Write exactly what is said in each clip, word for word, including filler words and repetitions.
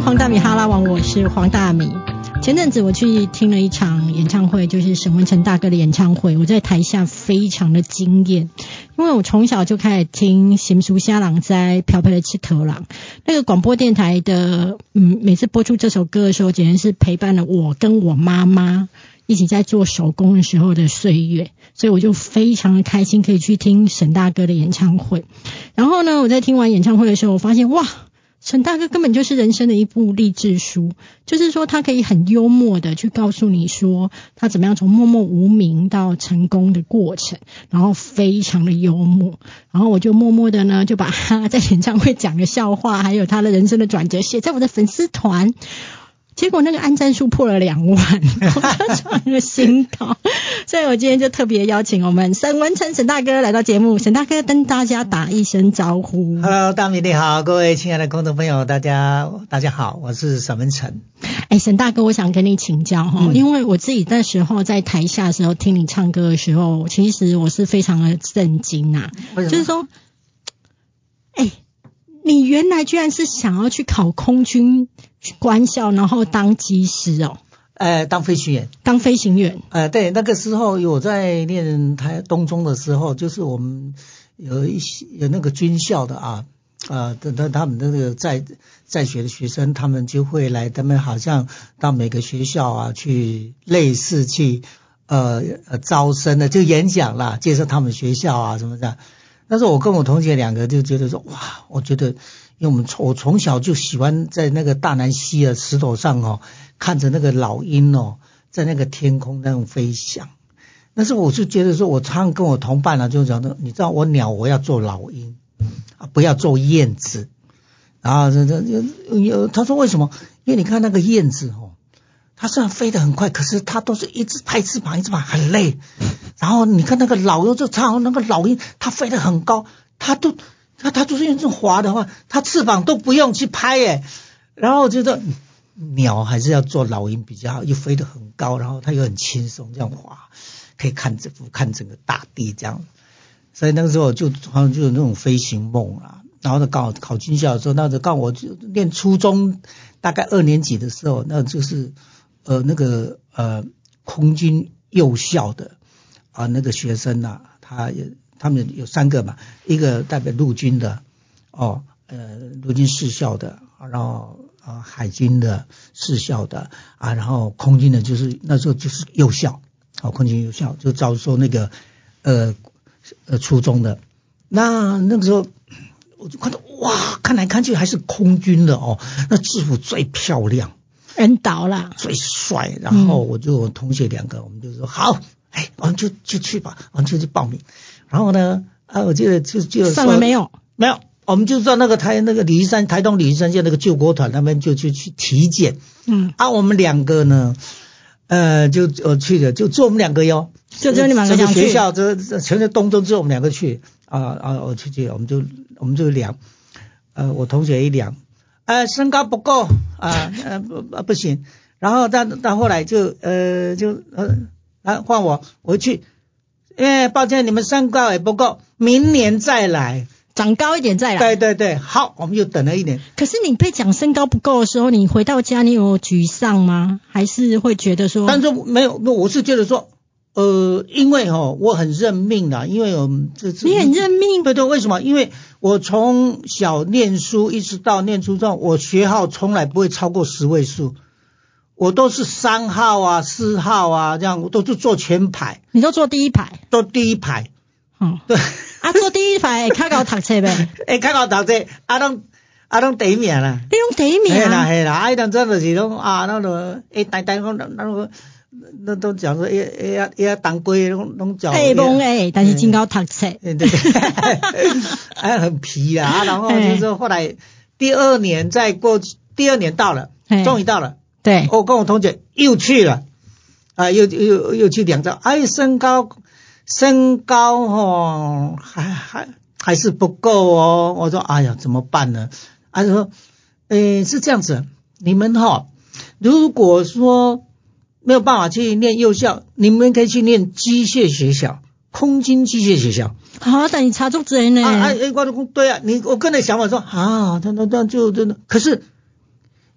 黄大米哈拉王，我是黄大米。前阵子我去听了一场演唱会，就是沈文程大哥的演唱会，我在台下非常的惊艳，因为我从小就开始听心事啥人知飘飘的佚佗人，那个广播电台的嗯，每次播出这首歌的时候，简直是陪伴了我跟我妈妈一起在做手工的时候的岁月，所以我就非常的开心可以去听沈大哥的演唱会。然后呢，我在听完演唱会的时候，我发现哇，沈大哥根本就是人生的一部励志书，就是说他可以很幽默的去告诉你说他怎么样从默默无名到成功的过程，然后非常的幽默。然后我就默默的呢就把他在演唱会讲的笑话还有他的人生的转折写在我的粉丝团，结果那个按赞数破了两万，我就创了新高。所以我今天就特别邀请我们沈文程沈大哥来到节目，沈大哥跟大家打一声招呼。 Hello， 大米你好，各位亲爱的观众朋友，大家大家好，我是沈文程。 哎，沈大哥，我想跟你请教哈、嗯，因为我自己那时候在台下的时候听你唱歌的时候，其实我是非常的震惊啊，就是说，哎，你原来居然是想要去考空军官校，然后当机师哦。 呃，当飞行员， 当飞行员。 呃，对，那个时候我在念台东中的时候，就是我们有一些有那个军校的啊，啊、呃，他他们的那个在在学的学生，他们就会来，他们好像到每个学校啊去类似去呃呃招生的，就演讲啦，介绍他们学校啊什么的。但是我跟我同学两个就觉得说，哇，我觉得，因为我们从我从小就喜欢在那个大南溪的石头上哦，看着那个老鹰哦，在那个天空那种飞翔。但是我就觉得说，我常常跟我同伴啊，就讲的，你知道我鸟我要做老鹰啊，不要做燕子。然后这这有他说为什么？因为你看那个燕子哦，它虽然飞得很快，可是它都是一直拍翅膀，一直拍很累。然后你看那个老鹰，就唱那个老鹰，它飞得很高，它都它它就是用这种滑的话，它翅膀都不用去拍耶。然后我觉得鸟还是要做老鹰比较好，又飞得很高，然后它又很轻松，这样滑可以看这幅看整个大地这样。所以那个时候就好像就有那种飞行梦啊。然后呢，刚好考军校的时候，那就刚好我就念初中大概二年级的时候，那就是呃那个呃空军幼校的啊那个学生啊，他也他们有三个嘛，一个代表陆军的哦，呃陆军士校的，然后啊海军的士校的啊，然后空军的就是那时候就是幼校，哦空军幼校就招收那个呃呃初中的，那那个时候。我就看到哇，看来看去还是空军的哦，那制服最漂亮， 人倒了， 最帅。然后我就我同学两个，我们就说好，哎，我们就就去吧，我们就去报名。然后呢，啊，我记得就就上了没有？ 没有，我们就在那个台那个鲤鱼山台东鲤鱼山县那个救国团那边就就去体检。嗯，啊，我们两个呢，呃，就呃去的，就就我们两个哟， 就只有你们两个想去。 学校这这全是东中，只有我们两个去。啊啊，我去去，我们就我们就量，呃，我同学一量，呃，身高不够啊，呃不不行，然后到到后来就呃就呃啊换我我去，哎，抱歉，你们身高也不够，明年再来， 长高一点再来。 对对对，好，我们就等了一年。 可是你被讲身高不够的时候，你回到家你有沮丧吗？还是会觉得说？ 但是没有，我是觉得说。呃，因为哦，我很认命啦，因为我们这次你很认命， 对对，为什么？因为我从小念书一直到念初中，我学号从来不会超过十位数，我都是三号啊、四号啊这样，我都是坐全排。 你都坐第一排？ 都第一排。 哦， 对。 啊，坐第一排会较高读册呗？ 会较高读册，啊，拢啊拢第一名啦。 你拢第一名？ 嘿啦嘿啦，啊，当真就是拢啊，那个诶，呆呆讲那个。那都讲说，也也要也要当归，拢拢讲。 哎，懵哎，但是真高读册。 对对对，还很皮啊。然后就是说，后来第二年再过，第二年到了，终于到了。 对， 我跟我同学又去了，啊，又又又去量照，哎，身高身高哦，还还还是不够哦。我说，哎呀，怎么办呢？他说，诶，是这样子，你们哈、哦，如果说。没有办法去念幼校，你们可以去念机械学校，空军机械学校。 啊，但你差足多呢。 啊啊，哎，我就对啊，你我跟你想法说啊，那那那就真的，可是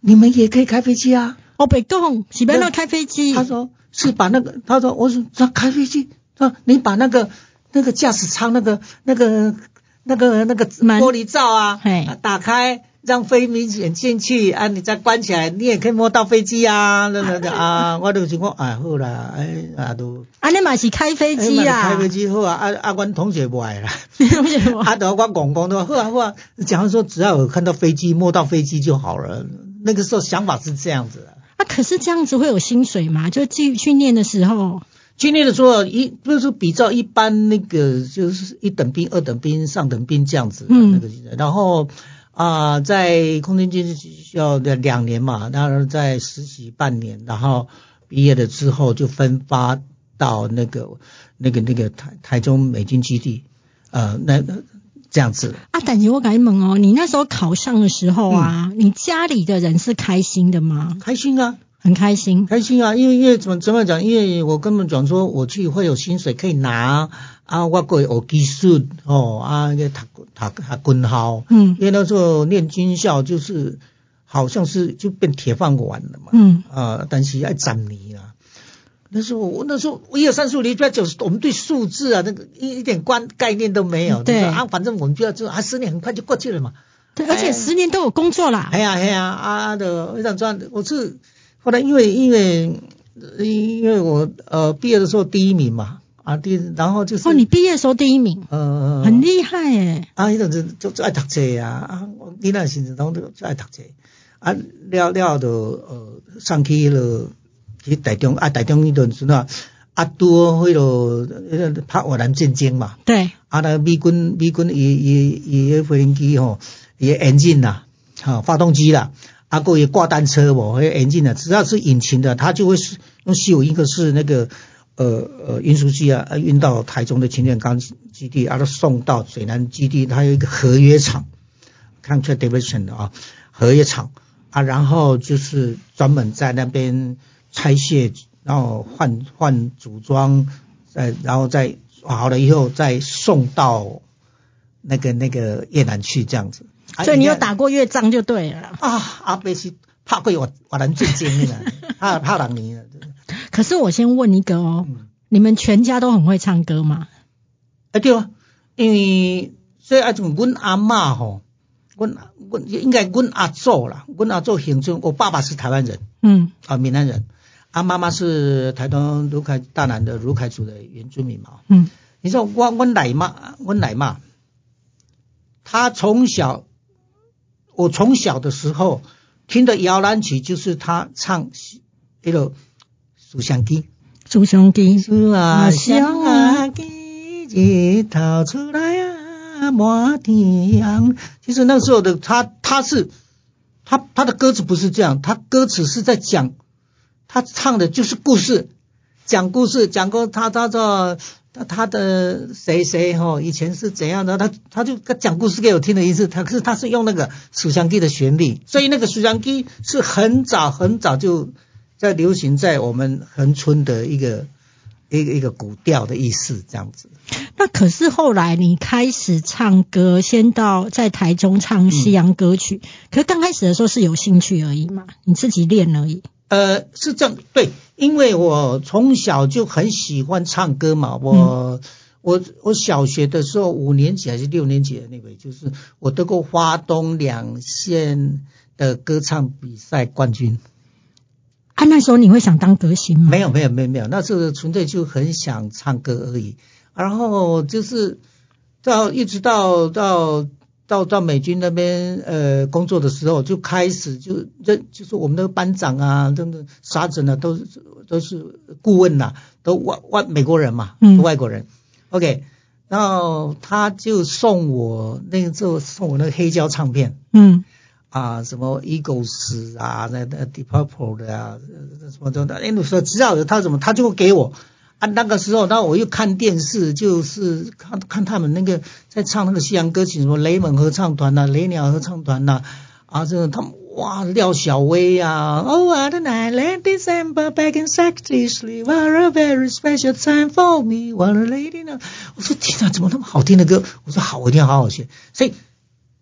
你们也可以开飞机啊。 哦，北贡是不要开飞机？ 他说是把那个，他说我说他开飞机，他说你把那个那个驾驶舱那个那个那个那个玻璃罩啊，打开。让飞明显进去啊，你再关起来，你也可以摸到飞机啊。那那个啊，我就想讲，哎好啦，哎啊都。啊， 你嘛是开飞机啊？ 开飞机好啊，啊啊，阮同学不爱啦。同学不爱。啊，等我讲讲的话，好啊好啊。假如说只要有看到飞机，摸到飞机就好了。那个时候想法是这样子的。 啊，可是这样子会有薪水吗？就去训练的时候。 训练的时候，一就是比照一般那个就是一等兵、二等兵、上等兵这样子。嗯。那个，然后。啊、呃，在空军军事学校的两年嘛，然后在实习半年，然后毕业了之后就分发到那个那个那个台台中美军基地，呃，那这样子。 啊，但是我跟你问哦，你那时候考上的时候啊，嗯、你家里的人是开心的吗？ 开心啊。 很开心， 开心啊！因为因为怎么怎么讲？因为我根本讲说我去会有薪水可以拿啊，我过有技术哦啊，个读读读军校，嗯，因为那时候念军校就是好像是就变铁饭碗了嘛，嗯啊，但是要攒年啊。那时候我那时候我一二三四五六七八九，我们对数字啊那个一一点观概念都没有，对啊，反正我们就要就啊，十年很快就过去了嘛， 对，而且十年都有工作啦。 哎呀哎呀啊的，我想赚，我是。后来因为因为因为我呃毕业的时候第一名嘛啊第然后就是哦你毕业的时候第一名呃很厉害诶啊迄阵就就爱读册啊啊你那时阵拢就爱读册啊了了就呃上去了去台中啊台中迄阵时啊啊拄好迄落迄个拍越南战争嘛对啊那美军美军伊伊伊迄飞行机吼伊 engine 啦哈发动机啦啊，过也挂单车哦，还有引擎的，只要是引擎的，它就会是用西有一个是那个呃呃运输机啊，运到台中的擎天岗基地，啊，送到水南基地，它有一个合约厂 ，contract division 的啊，合约厂啊，然后就是专门在那边拆卸，然后换换组装，再然后再好了以后再送到那个那个越南去这样子。 所以你有打过越仗就对了啊！阿伯是拍过越越南战争的啦，拍拍两年了。 可是我先问一个哦，嗯、你们全家都很会唱歌吗？ 啊对啊，因为所以啊，种阮阿嬷吼，阮阮应该阮阿祖啦，阮阿祖乡村，我爸爸是台湾人，嗯，啊闽南人，啊妈妈是台东卢凯大南的卢凯族的原住民嘛，嗯，你说我阮奶妈，阮奶妈，她从小。我从小的时候听的摇篮曲就是他唱那个苏香鸡， 苏香鸡， 苏啊香鸡，日头出来啊满天阳。其实那时候的他，他是他他的歌词不是这样，他歌词是在讲，他唱的就是故事，讲故事，讲过他他说。他他的谁谁哈以前是怎样的，他他就讲故事给我听的意思，他可是他是用那个苏香鸡的旋律，所以那个苏香鸡是很早很早就在流行在我们恒春的一个一个一个古调的意思这样子。 那可是后来你开始唱歌，先到在台中唱西洋歌曲，嗯、可是刚开始的时候是有兴趣而已嘛，你自己练而已。 呃，是这样，对，因为我从小就很喜欢唱歌嘛，我、嗯、我我小学的时候五年级还是六年级的那个，就是我得过花东两县的歌唱比赛冠军。 啊，那时候你会想当歌星吗？ 没有没有没有没有，那时候纯粹就很想唱歌而已。然后就是到一直到到。到到美军那边呃工作的时候，就开始就这就是我们的班长啊，真的沙珍啊，都是都是顾问呐、啊，都外外美国人嘛，嗯，外国人 ，OK， 然后他就送我那个时候送我那个黑胶唱片，嗯，啊什么 Eagles 啊，那那 Deep Purple 的啊，什么的，哎，我说只要有他什么，他就会给我。啊，那个时候，然后我又看电视，就是看看他们那个在唱那个西洋歌曲，什么雷蒙合唱团呐、啊、雷鸟合唱团呐、啊，啊，这个他们哇，廖小薇呀、啊、，Oh what a night late December back in sixty-three, what a very special time for me, what a lady now。我说天哪，怎么那么好听的歌？我说好，我一定要好好学。所以，所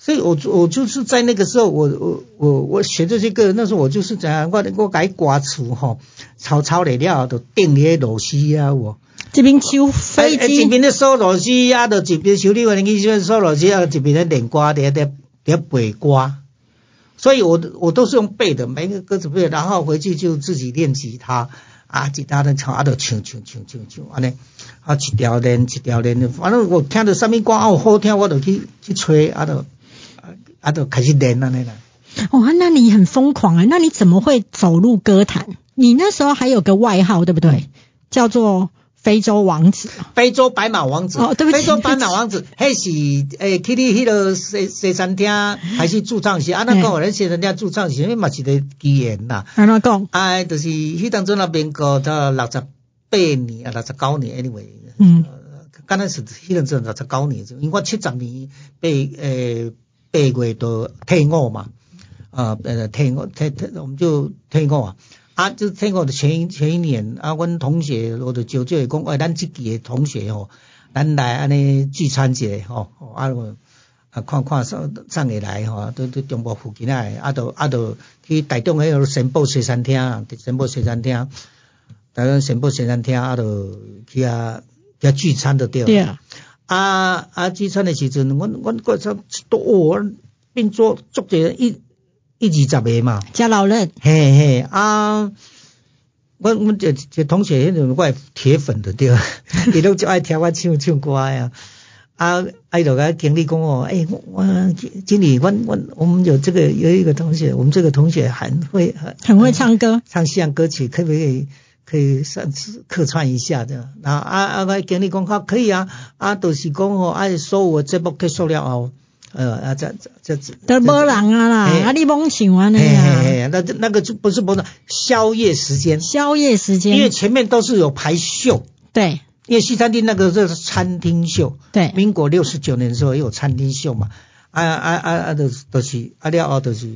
所以我我就是在那个时候，我我我我学这些歌，那时候我就是怎样，我我改刮除吼，草草来了就定咧螺丝啊，我这边修飞机， 一边咧收螺丝啊，就一边修理完机就收螺丝啊，一边咧练歌，咧咧咧背歌。所以我我都是用背的，每个歌词背，然后回去就自己练吉他啊，吉他的唱啊，就唱唱唱唱唱，安尼啊，一条练一条练，反正我听到什么歌啊好听，我就去去吹啊，就啊就开始练安尼啦。 哦，那你很疯狂啊！那你怎么会走入歌坛？你那时候还有个外号，对不对？嗯、叫做非洲王子。 非洲白马王子。 哦，对不起。 非洲白马王子，迄是诶，去你迄个西西餐厅还是驻唱时，啊，那个人西餐厅驻唱时，迄嘛是个机缘啦。 安怎讲？ 啊，就是迄当阵那民国到六十八年啊，六十九年 anyway。 嗯。 刚开始迄当阵六十九年，因为我七十年八诶八月就退伍嘛。啊，呃，退伍退退，我们就退伍啊。啊，就退伍的前一前一年，啊，阮同学我就招招讲，哎，咱这期的同学吼，咱来安尼聚餐一下吼，啊，啊，看看上上会来吼，都都中部附近来，啊，都啊都去台中迄个神宝西餐厅，神宝西餐厅，台中神宝西餐厅，啊，都去啊去聚餐就对了。 对啊。 啊啊，聚餐的时阵，阮阮个差多哦，变做做者一。一二十个嘛， 加老人， 嘿嘿啊，我我这这同学迄种我铁粉的对，伊拢就爱听我唱唱歌呀，啊，爱就个经理讲哦，哎、欸，我经理，我我我们有这个有一个同学，我们这个同学很会很很会唱歌， 唱西洋歌曲，可不可以可以上次客串一下这样？然后啊啊，我经理讲好可以啊，啊，都、就是讲哦，啊，收我这部结束了后。呃啊，这这这都没人啊啦，啊你懵想啊那呀，那那个就不是不是宵夜时间， 宵夜时间， 因为前面都是有排秀， 对， 因为西餐厅那个就是餐厅秀， 对， 民国六十九年的时候也有餐厅秀嘛，啊啊啊啊，都都是啊了后都是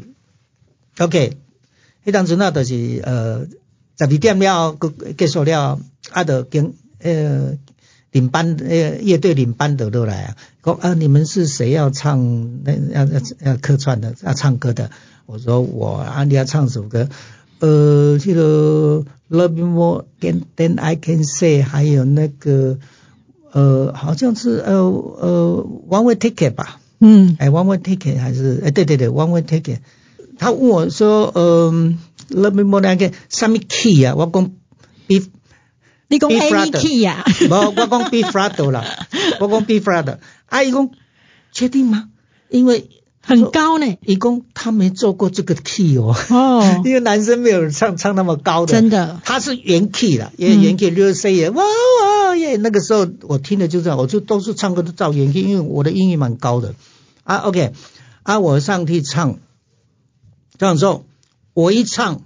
，OK， 迄当时那都是呃十二点了结束了，啊就跟呃。领班呃乐队领班的都来啊，说啊你们是谁要唱那要要要客串的要唱歌的？我说我啊你要唱什么歌？呃这个 Love You More Than I Can Say， 还有那个呃好像是呃呃 One Way Ticket 吧， 嗯， 哎 One Way Ticket 还是哎对对对 One Way Ticket， 他问我说呃 Love You More Than I Can 什么 key 啊？我讲 B。 你讲 A key 呀？ 无，我讲 B flat 啦，我讲 B flat。啊，伊讲确定吗？因为很高呢。 伊讲他没做过这个 key 哦。 哦。 因为男生没有唱唱那么高的。 真的。 他是原 key 啦，也原 key 六 C 也，哇哇耶！那个时候我听的就这样，我就都是唱歌都照原 key， 因为我的音域蛮高的。啊 ，OK， 啊，我上去唱，这样说，我一唱。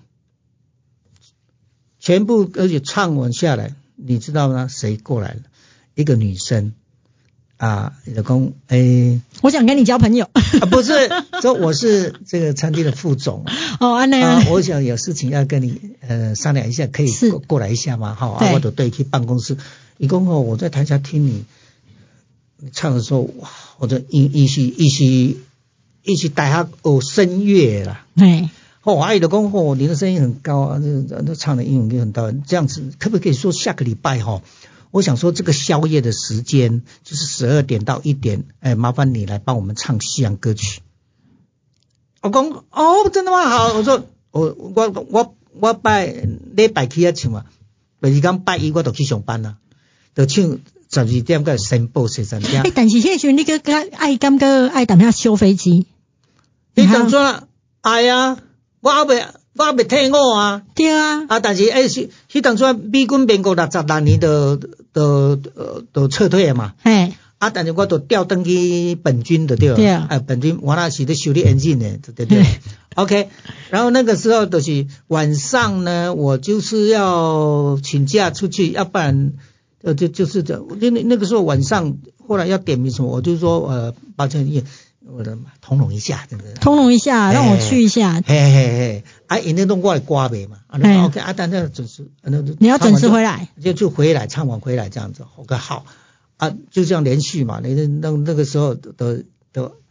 全部而且唱完下来，你知道吗？谁过来了？一个女生啊，老公，哎， 我想跟你交朋友啊，不是，说我是这个餐厅的副总哦，安内啊，我想有事情要跟你呃商量一下，可以过过来一下吗？好啊，我就对去办公室，一共哦，我在台下听你你唱的时候，哇，我的一一起一起一起带他哦声乐啦， 哎。 哦，阿姨的讲哦，你的声音很高啊，那那唱的英文就很高，这样子可不可以说下个礼拜哈？我想说这个宵夜的时间就是十二点到一点，哎，麻烦你来帮我们唱西洋歌曲。我讲哦，真的吗？好，我说我我我我拜礼拜去啊唱嘛，但是讲拜一我就去上班啦，就唱十二点个神宝西餐厅。 哎，但是迄时你个爱感觉爱等下修飞机， 你当初哎呀。我还未，我还未退伍啊。 对啊。 啊，但是诶，迄迄当初美军民国六十六年就就就就撤退嘛。 嘿。 啊，但是我就调登去本军的对了。 对啊。 啊，本军我那时在修理 engine 的，对对对。OK， 然后那个时候就是晚上呢，我就是要请假出去，要不然呃就就是这，那那个时候晚上后来要点名什么，我就说呃，抱歉也。我的通融一下，对不对？ 通融一下，让我去一下。 嘿嘿嘿，啊，因那种我来刮呗嘛。啊 ，OK， 啊，但那准时，那你要准时回来， 就就回来，唱完回来这样子。OK， 好，啊，就这样连续嘛。那那那个时候的的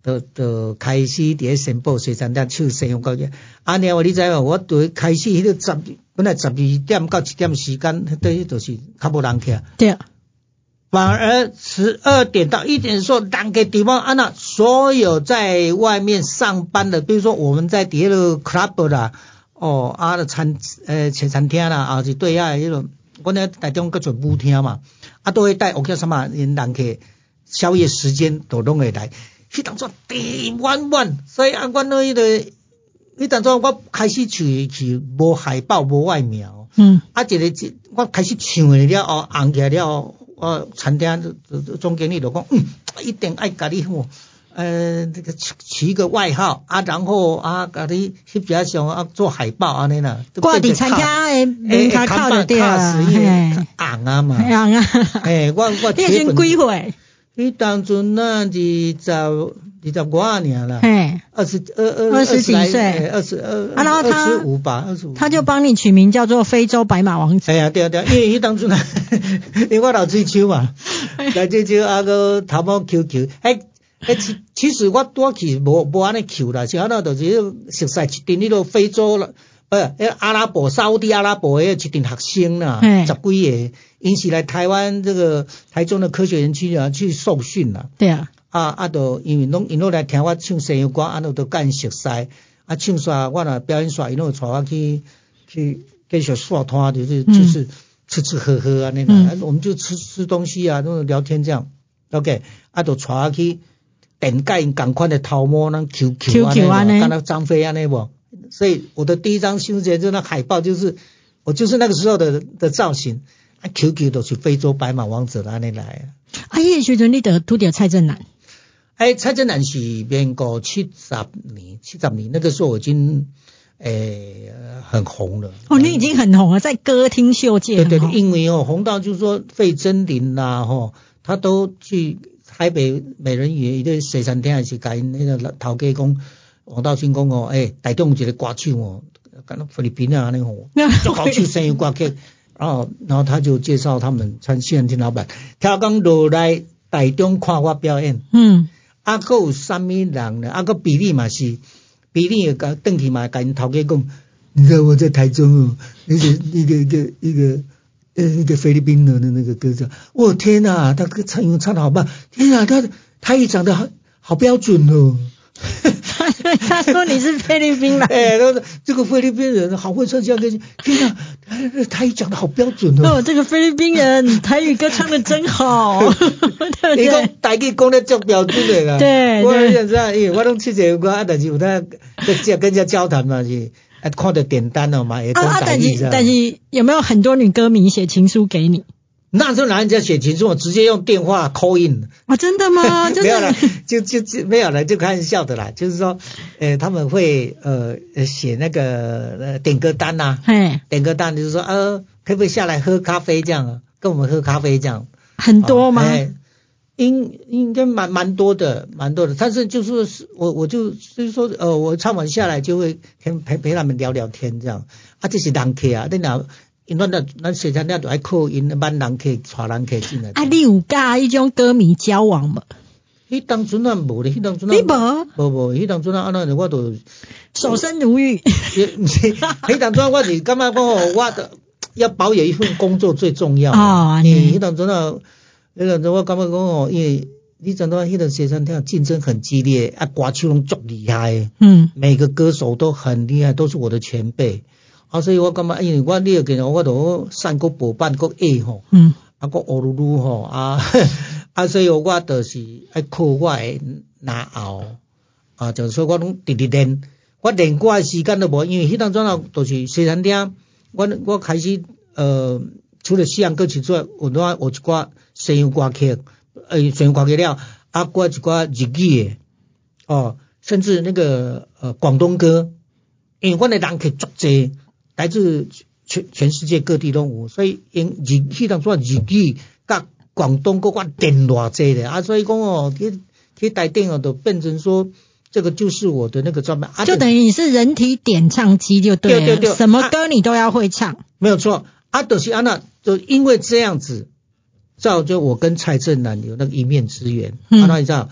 就就开始伫咧宣布西餐厅唱西洋歌曲。啊，然后你知无？我对开始迄个十本来十二点到一点时间，等于就是较无人客。 对。 反而十二点到一点的时候，人个地方啊，那所有在外面上班的，比如说我们在底下的 club 啦，哦啊的餐呃茶餐厅啦，啊是对下迄种，我呢台中个做舞厅嘛，啊都会带我叫什么人人客宵夜时间都拢会来。迄当作地满满，所以啊，阮迄个，迄当作我开始去去无海报无外苗，嗯，啊，一个我开始唱了了后，红起来了后，我餐厅总经理就讲，嗯，一定爱甲你吼，呃，这个取一个外号啊，然后啊，甲你翕一上啊做海报安尼啦， 挂伫餐厅诶门口靠着对啊， 嘿，红啊嘛， 红啊， 诶，我我你先几岁？ 迄当阵那二十二十五啊年了， 嘿， 二十二二二十几岁， 二十二啊，然后他二十五吧，二十五， 他就帮你取名叫做非洲白马王子。 哎呀，对啊对啊，因为迄当阵啊，因为我老追求嘛，来追求啊个头毛 Q Q， 哎哎，其其实我我去无无安尼 Q 啦，是安那就是熟悉一阵迄个非洲啦。呃，阿拉伯、沙烏地阿拉伯的一群学生啦，十几个，因是来台湾这个台中的科学园区啊去受训啦。 对啊， 啊啊，都因为拢因拢来听我唱西洋歌，啊，都都干熟悉。啊，唱煞我若表演煞，因拢带我去去继续耍摊，就是就是吃吃喝喝啊那个、嗯，我们就吃吃东西啊，那种聊天这样。OK， 啊，都带我去电介共款的头毛那 Q Q 啊那，敢若张飞啊那无。所以我的第一张新闻就那海报就是我就是那个时候的的造型啊 ，Q Q 都是非洲白马王子的安尼来啊。 啊，迄个时阵你得拄着蔡振南。 哎，蔡振南是民国七十年，七十年那个时候我已经诶、呃、很红了。 哦，你已经很红了，在歌厅秀界。 对对对，因为哦红到就是说费贞霖啦吼，他都去台北美人鱼一个西餐厅还是甲因那个头家讲。王道新讲哦，诶、欸，台中有一个歌手哦，敢若菲律宾啊安尼吼，就好唱西洋歌曲，然后然后他就介绍他们参西餐厅老板，听讲落来台中看我表演，嗯，啊，还有啥物人呢？啊，个比利嘛是，比利个邓去嘛甲因头家讲，你知道我在台中哦，那个一个一个一个呃一个菲律宾人的那个歌手，我天哪，他唱英文唱得好棒，天哪，他他语讲得好好标准哦。 他说你是菲律宾来， 哎，这个菲律宾人好会唱歌，天啊，台语讲得好标准哦。 哦，这个菲律宾人台语歌唱得真好，对不对？ 你讲台语讲得足标准的啦。 对， 我想知道，因为我拢去这个，但是有他跟跟人家交谈嘛是，啊，看到点单了嘛，也讲台语。 但是但是有没有很多女歌迷写情书给你？ 那时候哪人家写情书，我直接用电话 call in。 啊，真的吗？ 没有了，就就就没有了，就开玩笑的啦。就是说，呃，他们会呃写那个呃点歌单呐、啊，点歌单就是说，呃，可不可以下来喝咖啡这样啊？跟我们喝咖啡这样。 很多吗？ 呃、应应该蛮蛮多的，蛮多的。但是就是我我就就是说，呃，我唱完下来就会陪陪陪他们聊聊天这样。啊，这是人客啊，你那。因为咱咱西餐厅就爱靠因万人客、带人客进来。 啊，你有甲迄种歌迷交往无？ 迄当阵啊无咧，迄当阵啊。 你无？ 无无，迄当阵啊，安那我都守身如玉。 也毋是，迄当阵我是感觉讲哦，我的要保有一份工作最重要。 哦， 因为迄当阵啊，迄当阵我感觉讲哦，因为你知道迄个西餐厅竞争很激烈，啊，歌手拢足厉害。嗯。每个歌手都很厉害，都是我的前辈。啊，所以我感觉，因为我你个见我都善个补办个下吼，嗯，啊个学噜噜吼，啊啊，所以我就是爱靠我的拿后，啊，就是说我拢直直练，我练歌的时间都无，因为迄当阵啊，就是西餐厅，我我开始呃，除了西洋歌曲之外，我都有一寡西洋歌曲，呃，西洋歌曲了，啊，我一寡日语的，哦，甚至那个呃广东歌，因为我的人客足济。来自全全世界各地都有，所以因日迄当做日语甲广东嗰个电偌济的啊，所以讲哦，去去台顶哦，都变成说这个就是我的那个专门，啊、 就等于你是人体点唱机就对了，对对对，什么歌你都要会唱，啊、 没有错。啊，就是安那，就因为这样子，造就我跟蔡振南有那个一面之缘。嗯，啊，那你知道，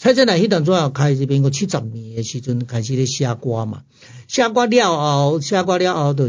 蔡振南迄段主要开始民国七十年的时阵开始咧写歌嘛，写歌了后，写歌了后就是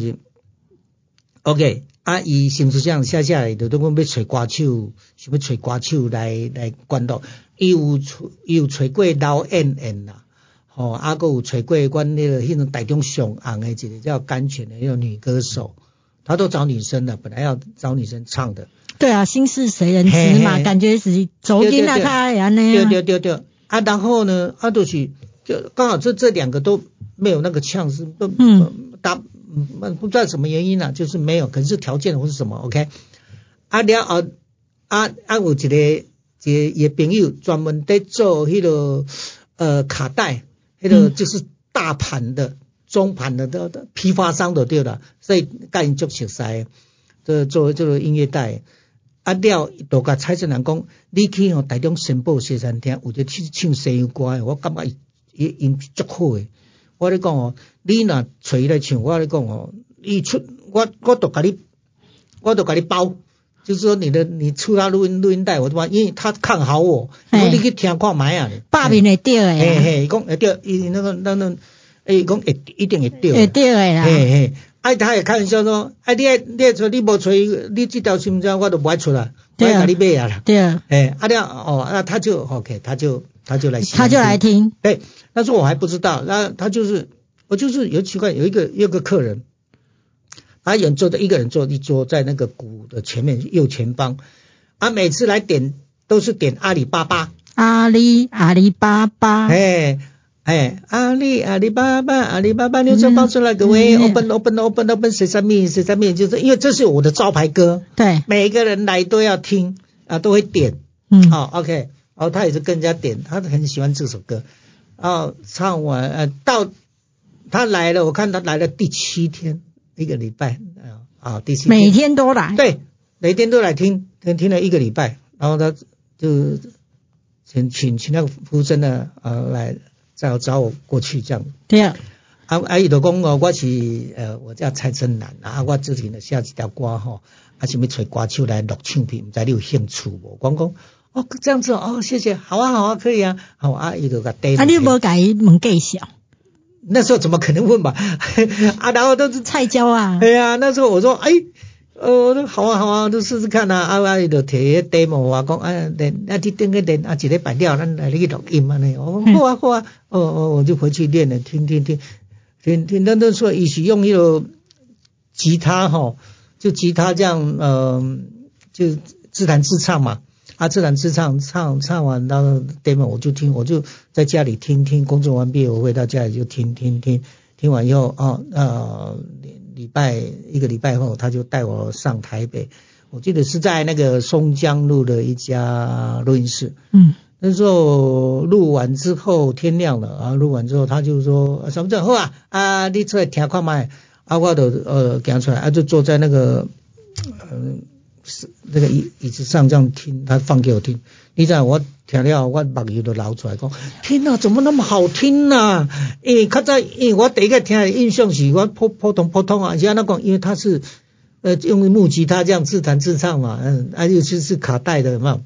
，OK， 啊，伊新思想写下来，就等讲要找歌手，想要找歌手来来监督，伊有伊有找过老燕燕啦，吼、哦，啊，佮有找过阮那个迄种台中上红的一个叫甘泉的那种女歌手，他都找女生的，本来要找女生唱的。 对啊，心事随人知嘛，嘿嘿感觉是走进那他安尼啊。 对对对对。啊，然后呢，啊，就是就刚好这这两个都没有那个呛是不嗯答嗯不知道什么原因啦、啊，就是没有，可能是条件或是什么 ，OK。啊了后啊啊有一个一个伊朋友专门在做迄、那个呃卡带，迄、那个就是大盘的、嗯、中盘的的的批发商就对了，所以甲因足熟悉，这做这个音乐带。啊了，就甲蔡振南讲，你去吼台中新报西餐厅，有一个去唱西洋歌的，我感觉伊伊音足好诶。我咧讲哦，你若找伊来唱，我咧讲哦，伊出我我都甲你，我都甲你包，就是说你的你出他录音录音带，我他妈因为他看好我，我你去听看买啊， 八面会对诶， 嘿嘿，伊讲会对，伊那个那那，伊讲会一定会对， 会对诶啦， 嘿嘿。啊，他也开玩笑说，啊，你你出你无出，你这条新章我都不爱出啦，我爱甲你买啊啦。 对啊。 哎，啊了哦，那他就 OK， 他就他就来他就来听。 对，那时候我还不知道，那他就是我就是有奇怪，有一个有一个客人，他人坐的一个人坐一桌在那个鼓的前面右前方，啊，每次来点都是点阿里巴巴。 阿里阿里巴巴。 哎。哎，阿里阿里巴巴阿里巴巴牛车包出来，各位 open open open open 谁上面谁上面，就是因为这是我的招牌歌， 对， 每一个人来都要听啊，都会点，嗯，好、哦、，OK， 然后他也是跟人家点，他很喜欢这首歌，然后唱完呃到他来了，我看他来了第七天，一个礼拜啊，第七天每天都来， 对，每天都来听，听了一个礼拜，然后他就请请请那个服务生呢呃来。再找我过去这样， 对啊， 啊啊伊就讲哦，我是呃我叫蔡振南啊，我之前呢写一条歌吼，啊想要找歌手来录唱片，唔知你有兴趣无？我讲哦这样子哦，谢谢，好啊好啊，可以啊，好啊伊就甲带。 啊你无甲伊问介绍？ 那时候怎么可能问嘛？啊然后都是菜椒啊。 对啊，那时候我说哎。呃，好啊好啊，都试试看啊！啊啊，伊就摕 demo 啊，讲啊练啊，你等个练啊，一礼拜了，咱来去录音啊呢。我讲好啊好啊，哦哦，我就回去练了，听听听，听听。那那时候伊是用迄个吉他吼，就吉他这样呃，就自弹自唱嘛，啊自弹自唱，唱唱完然后 demo 我就听，我就在家里听听，工作完毕我回到家里就听听听，听完以后哦呃。礼拜一个礼拜后，他就带我上台北，我记得是在那个松江路的一家录音室。嗯，那时候录完之后天亮了啊，录完之后他就说什么叫好啊啊，你出来听看麦啊，我就呃行出来啊，就坐在那个嗯、呃、那个椅椅子上这样听，他放给我听。你知道我听了，我目睭都流出来，讲天哪，怎么那么好听啊？诶，较早诶，我第一个听的印象是我普普通普通啊，而且那讲，因为他是呃用木吉他这样自弹自唱嘛，嗯，而且是是卡带的，有没有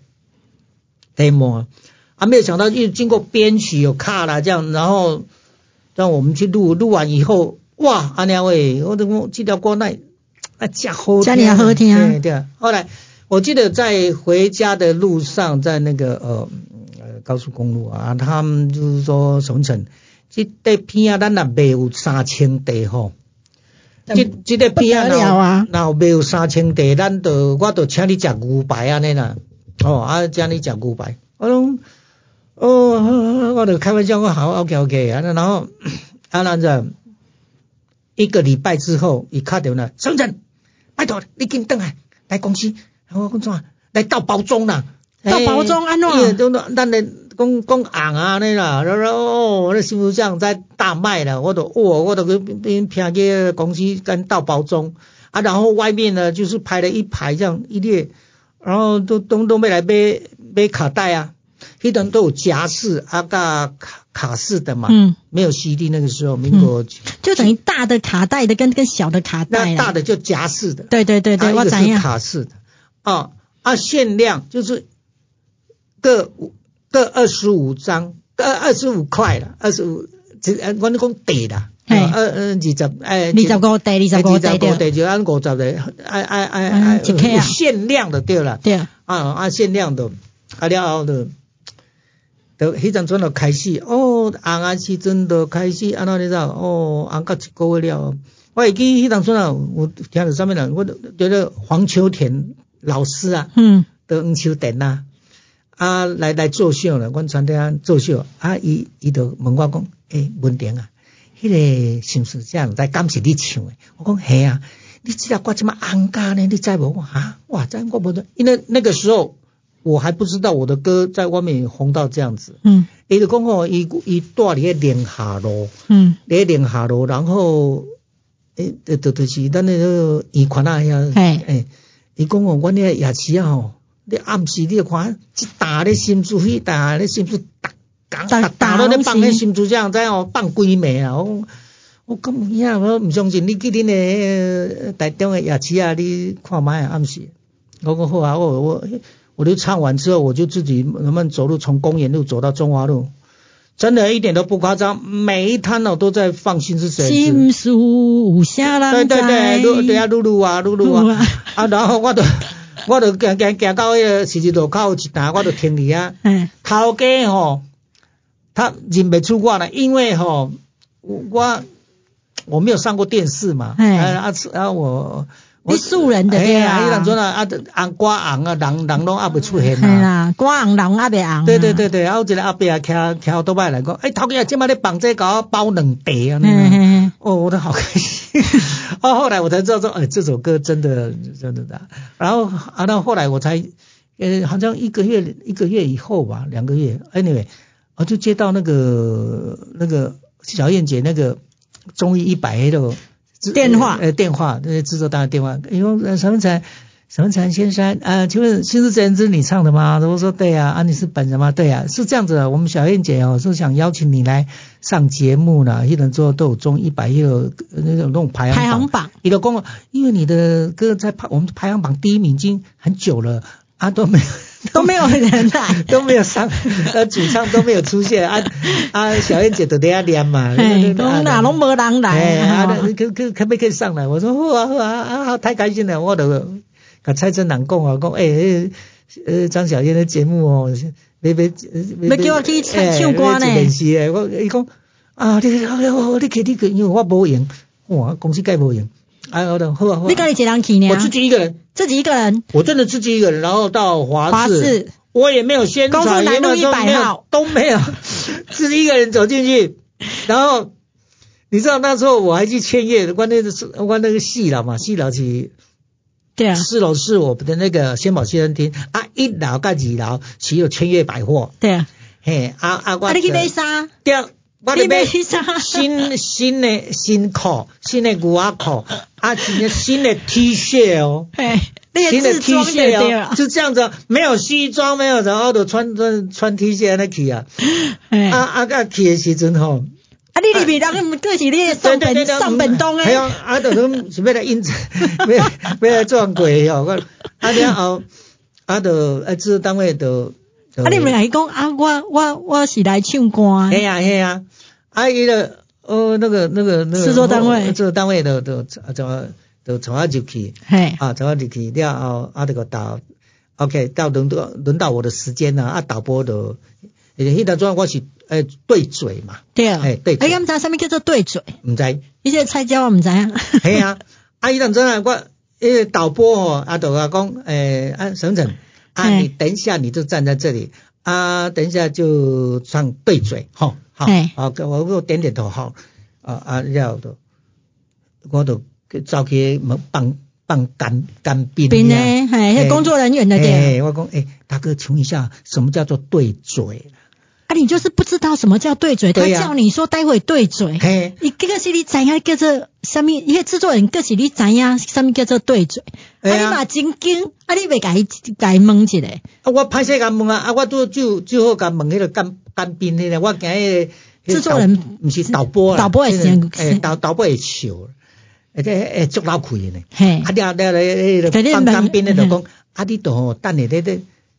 demo 啊？啊，没有想到又经过编曲有卡啦这样，然后让我们去录，录完以后，哇，阿娘喂，我怎么这条歌那啊真好听， 真的好听啊！ 对对，后来。我记得在回家的路上，在那个呃呃高速公路啊，他们就是说什么城，这块片啊，咱若卖有三千地吼，这这个片啊，然后卖有三千地，咱就我就请你吃牛排安尼啦，哦啊，请你吃牛排，我讲哦，我就开玩笑，我好 OK OK 啊，然后啊那着一个礼拜之后，伊打电话，省城，拜托你紧转来来公司。我讲怎来倒包装啦？ 倒包装安怎？ 伊都咱咧讲讲红啊尼啦，然后哦，那新闻上在大卖啦，我都哦，我都跟跟偏个公司跟倒包装啊，然后外面呢就是排了一排这样一列，然后都都都没来买买卡带啊，迄阵都有夹式啊甲卡卡式的嘛，嗯，没有 C D 那个时候，民国、嗯、 就等于大的卡带的跟跟小的卡带， 那大的就夹式的， 对对对对， 我知影，卡式的。啊啊，限量就是各各二十五张，二二十五块啦，二十五，这我你讲地啦，二二二十哎， 二十五地，二十五地对， 地就按五十个，哎哎哎哎，有限量的对啦， 对啊啊限量的，啊了后就，就迄阵阵就开始，哦，红啊时阵就开始，安怎你知道？哦，红到一个月了，我会记迄阵阵啊，有听到上面人，我觉得黄秋田老师啊，嗯，的黄秋田啊。啊，来来作秀了，阮传顶作秀，啊，伊伊就问我讲，诶、欸，文婷啊，迄、那个是毋是这样？在敢是你唱的？我讲系啊，你知道我这么红咖呢？你知无？我啊，哇，这我不知道，因为那个时候我还不知道我的歌在外面红到这样子。嗯，伊就讲哦，伊伊住伫咧宁夏路，嗯，咧宁夏路，然后诶，就就就是咱那个圆环啊遐，诶，伊讲哦，阮咧夜市啊吼。你暗时你看，一打咧心珠，迄打咧心珠，打打打到咧放咧心珠这样，在哦放几暝啊！我我咁样，我唔相信你去恁个台中的夜市啊，你看卖啊暗时。我讲好啊，我我我就唱完之后，我就自己慢慢走路，从公园路走到中华路，真的一点都不夸张，每一摊哦都在放心是谁。 心树有啥人知？ 对对对，对啊，露露啊，露露啊，啊，然后我就。我就行行行到迄个十字路口一单，我就停伫啊。嗯。头家吼，他认不出我来，因为吼，我我没有上过电视嘛。嗯。啊啊我。 你素人的对啊。 迄当阵啊，啊红歌红啊，人人拢还未出现啊。 系啦，歌红人还未红。 对对对对，啊，有一个阿伯啊，骑骑倒摆来讲，诶、欸，头家今麦咧绑这个包两地啊。嗯嗯。哦，我都好开心。哦，后来我才知道说，哎、欸，这首歌真的真的的。然后啊，到后来我才，呃，好像一个月一个月以后吧，两个月 ，anyway， 我就接到那个那个小燕姐那个综艺一百的电话， 呃，电话，那个制作单的电话，因为沈文才。沈文才先生，呃，请问《心之自然之》你唱的吗？我说对啊，啊你是本人吗？对啊，是这样子的。我们小燕姐哦，是想邀请你来上节目呢，一人做都有中一百一有那种那种排行榜。排行榜。你的公，因为你的歌在排我们排行榜第一名已经很久了啊，都没有都没有人来， 都没有上，呃，主唱都没有出现啊啊，小燕姐都在那念嘛， 讲哪拢没人来， 哎啊，可可可不可以上来？我说好啊好啊啊，太开心了，我都。甲蔡振南讲啊，讲诶，呃，张小燕的节目哦，要要要叫我去唱唱歌呢。 练习诶，我伊讲啊，你你你去你去，因为我无闲，哇，公司该无闲，啊，我就好啊好啊。 你家己一个人去呢？ 我自己一个人， 自己一个人。 我真的自己一个人，然后到华视，我也没有宣传， 高速南路一百号都没有，自己一个人走进去，然后你知道那时候我还去签约，关键是关那个戏了嘛，戏了去。 对啊， 四楼是我们的那个仙宝先生厅啊，一楼跟二楼是有千悦百货。 对啊， 嘿啊啊我。 啊，你去买啥？ 对，我去买啥？ 新新的新裤，新的牛仔裤，啊，新新的 T 恤哦。 嘿， 新的 T 恤哦，就这样子，没有西装，没有，然后都穿穿穿 T 恤那去啊。啊啊啊去的时阵吼。 啊！你里面人个是你上本上本东诶， 系啊，啊，就拢是要来应征，要要来做鬼哦。我啊了后，啊，就啊，制作单位就， 啊，你们来讲啊，我我我是来唱歌。 系啊系啊，啊，伊个哦，那个那个那个制作单位， 制作单位就就就就从我入去，嘿，啊，从我入去了后，啊，这个导 ，OK， 到轮到轮到我的时间啦，啊，导播就。迄当阵我是呃对嘴嘛， 对啊， 哎对嘴， 哎，毋知啥物叫做对嘴？ 毋知， 迄个菜椒我毋知影。 系啊，啊，迄当阵啊，我迄个导播吼，啊，就讲讲，诶，啊，沈沈，啊，你等一下你就站在这里，啊，等一下就唱对嘴，吼，好，好，我我点点头，好，啊啊，了就，我就走去放放干干冰。 冰诶，嘿，工作人员的对。我讲，诶，大哥，请问一下，什么叫做对嘴？ 啊，你就是不知道什么叫对嘴，他叫你说待会对嘴。嘿，你这个是你知影叫做什么？因为制作人个是你知影什么叫做对嘴。啊，你嘛真惊，啊，你袂甲伊甲伊问一下。 啊，我歹势甲问啊，啊，我都就就好甲问迄个干干冰迄个，我惊迄个制作人毋是导播啦， 导播会先， 诶，导导播会笑，而且诶足老气的呢。嘿，啊，了了了，迄个放干冰的就讲，啊，你都吼等下咧咧。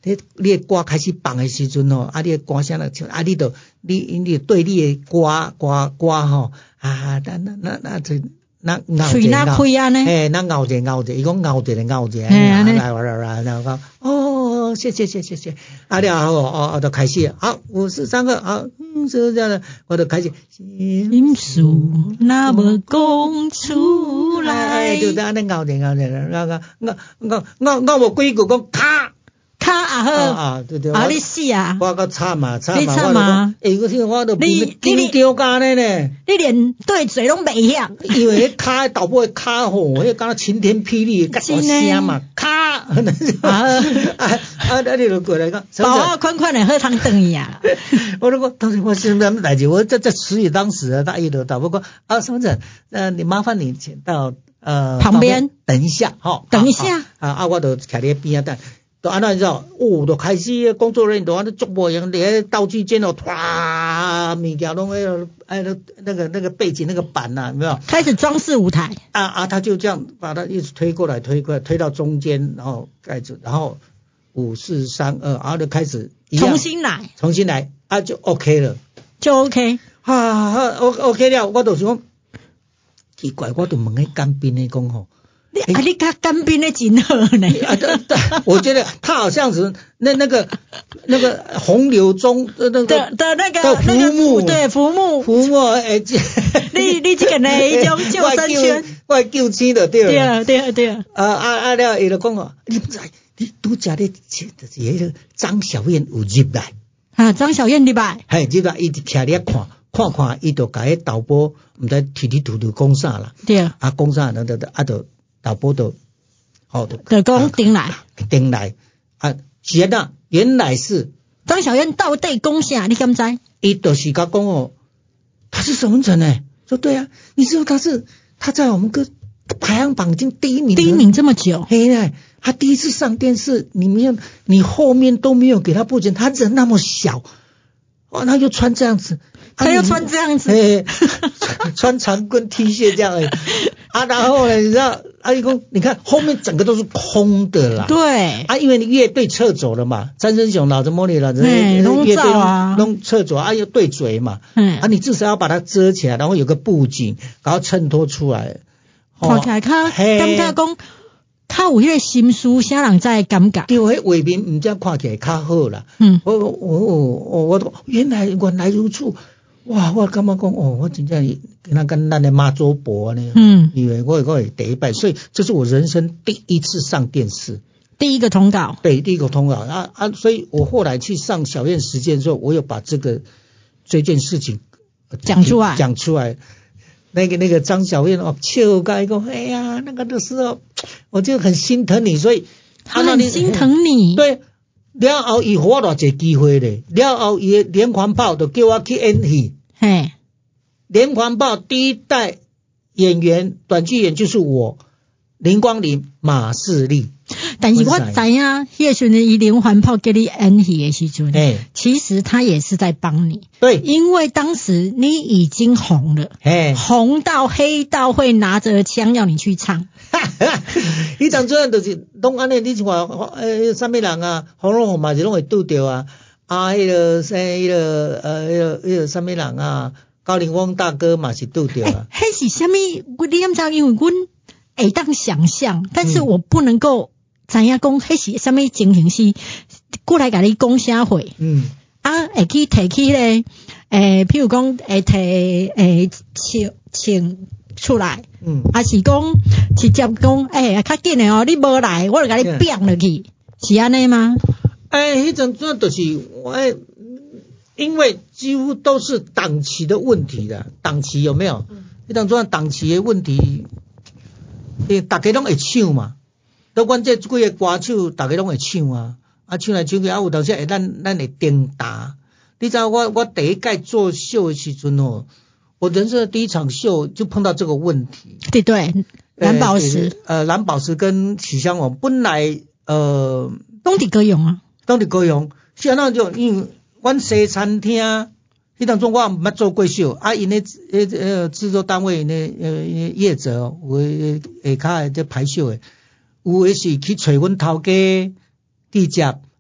你你的歌开始放的时阵吼，啊，你的歌声来唱，啊，你就你你对你的歌歌歌吼，啊，那那那那这那咬嘴那开啊呢？ 哎，那咬者咬者，伊讲咬者的咬者， 哎，来来来来，然后讲哦，谢谢谢谢谢，啊，了后哦哦，就开始，好，五四三二，好，嗯，是这样的，我就开始。 心事那么讲出来， 就安尼咬者咬者，咬咬咬咬咬咬无几句讲卡。 卡啊好啊对对， 啊你死啊！ 我个惨嘛惨嘛， 你惨嘛！ 诶，我听我都变紧张干呢呢。 你连对嘴拢袂晓， 因为迄卡导播的卡吼，迄敢若晴天霹雳，甲大声嘛，卡啊啊啊！你就过来讲， 包啊款款的喝汤等伊啊！ 我如果当时我是什么代志，我在在词语当时啊，他一路导播讲啊，什么子？呃，你麻烦你请到呃旁边等一下，哈， 等一下啊啊，我都徛伫边啊等。都安那你知道，哦，都开始工作人员都安那足无样，连道具间哦，唰，物件拢那个哎那那个那个背景那个板呐、啊，有没有？ 开始装饰舞台。 啊啊，他就这样把它一直推过来，推过来，推到中间，然后盖住，然后五四三二，然后就开始一样重新来， 重新来，啊就 OK 了， 就 OK。 啊啊 OK 了，我就是讲奇怪，我就问迄干冰的讲吼。 你啊，你甲干冰的真好呢。 啊，对对，我觉得他好像是那那个那个洪流中那个的的那个浮木， 对浮木浮木诶， 你你这个呢，一种救生圈， 我救生就对了， 对对对。啊啊啊了，伊就讲哦，你不知你拄则咧，就是迄个张小燕有入来啊，张小燕入来， 嘿，入来伊就徛咧看。看看，伊就甲迄导播毋知提提吐吐讲啥啦， 对， 啊讲啥，那那啊就导播就，哦就就讲顶来， 顶来，啊是安那，原来是张小燕到底讲啥？你敢知？ 伊就是甲讲哦，他是沈文成诶，说对啊，你知道他是他在我们歌排行榜已经第一名， 第一名这么久， 嘿嘞，他第一次上电视，你没有，你后面都没有给他布景，他人那么小。哦，他又穿这样子， 他又穿这样子， 哎，穿长棍 T 恤这样而已啊，然后呢，你知道，阿姨公，你看后面整个都是空的啦， 对， 啊，因为你乐队撤走了嘛，詹森雄、老子莫里了， 乐队弄撤走啊，又对嘴嘛，嗯，啊，你至少要把它遮起来，然后有个布景，然后衬托出来， 看起来较感觉讲。较有迄个心思，啥人在感觉？ 对，迄画面唔只看起来较好啦。 嗯， 我我我我原来原来如此，哇！我感觉讲哦，我真正那跟咱的妈祖婆呢，嗯，因为我我会第一拜，所以这是我人生第一次上电视， 第一个通告， 对，第一个通告啊啊！所以我后来去上小燕实践的时候，我有把这个这件事情讲出来， 讲出来。那个那个张小燕哦，笑该讲，哎呀，那个的时候我就很心疼你，所以他很心疼你。 对，了后伊给我偌济机会咧，了后伊的连环炮就叫我去演戏。 嘿， 连环炮第一代演员短剧演就是我林光林、马世立。 但是我知影，迄个时阵伊连环炮给你演戏的时阵，哎，其实他也是在帮你。 对， 因为当时你已经红了，哎，红到黑到会拿着枪要你去唱。 迄张专辑就是拢安尼，你看呃，啥物人啊，红龙红嘛是拢会拄着啊。啊，迄个啥，迄个呃，迄个迄个啥物人啊，高凌风大哥嘛是拄着啊。 迄是啥物？我你敢知？因为阮会当想象，但是我不能够。知影讲迄是啥物情形是过来甲你讲啥话？嗯，啊，会去提起咧，诶，譬如讲会提诶请请出来，嗯，啊是讲直接讲，诶、欸，较紧诶哦，你无来，我就甲你变落去，是安尼吗？ 诶、欸，迄种这就是我，因为几乎都是档期的问题的，档期有没有？迄种这档期的问题，诶，大家拢会唱嘛。都阮这几个歌手，大家拢会唱啊，啊唱来唱去，啊有当时会咱咱会颠打。你知道我我第一届做秀的时阵哦，我人生的第一场秀就碰到这个问题。 对对，蓝宝石， 呃蓝宝石跟许香王本来呃拢伫高雄啊， 拢伫高雄，是安那就因为阮西餐厅，迄当中我毋捌做过秀，啊因咧迄呃制作单位咧呃业者哦，有下骹在排秀诶。有诶是去找阮头家地接，啊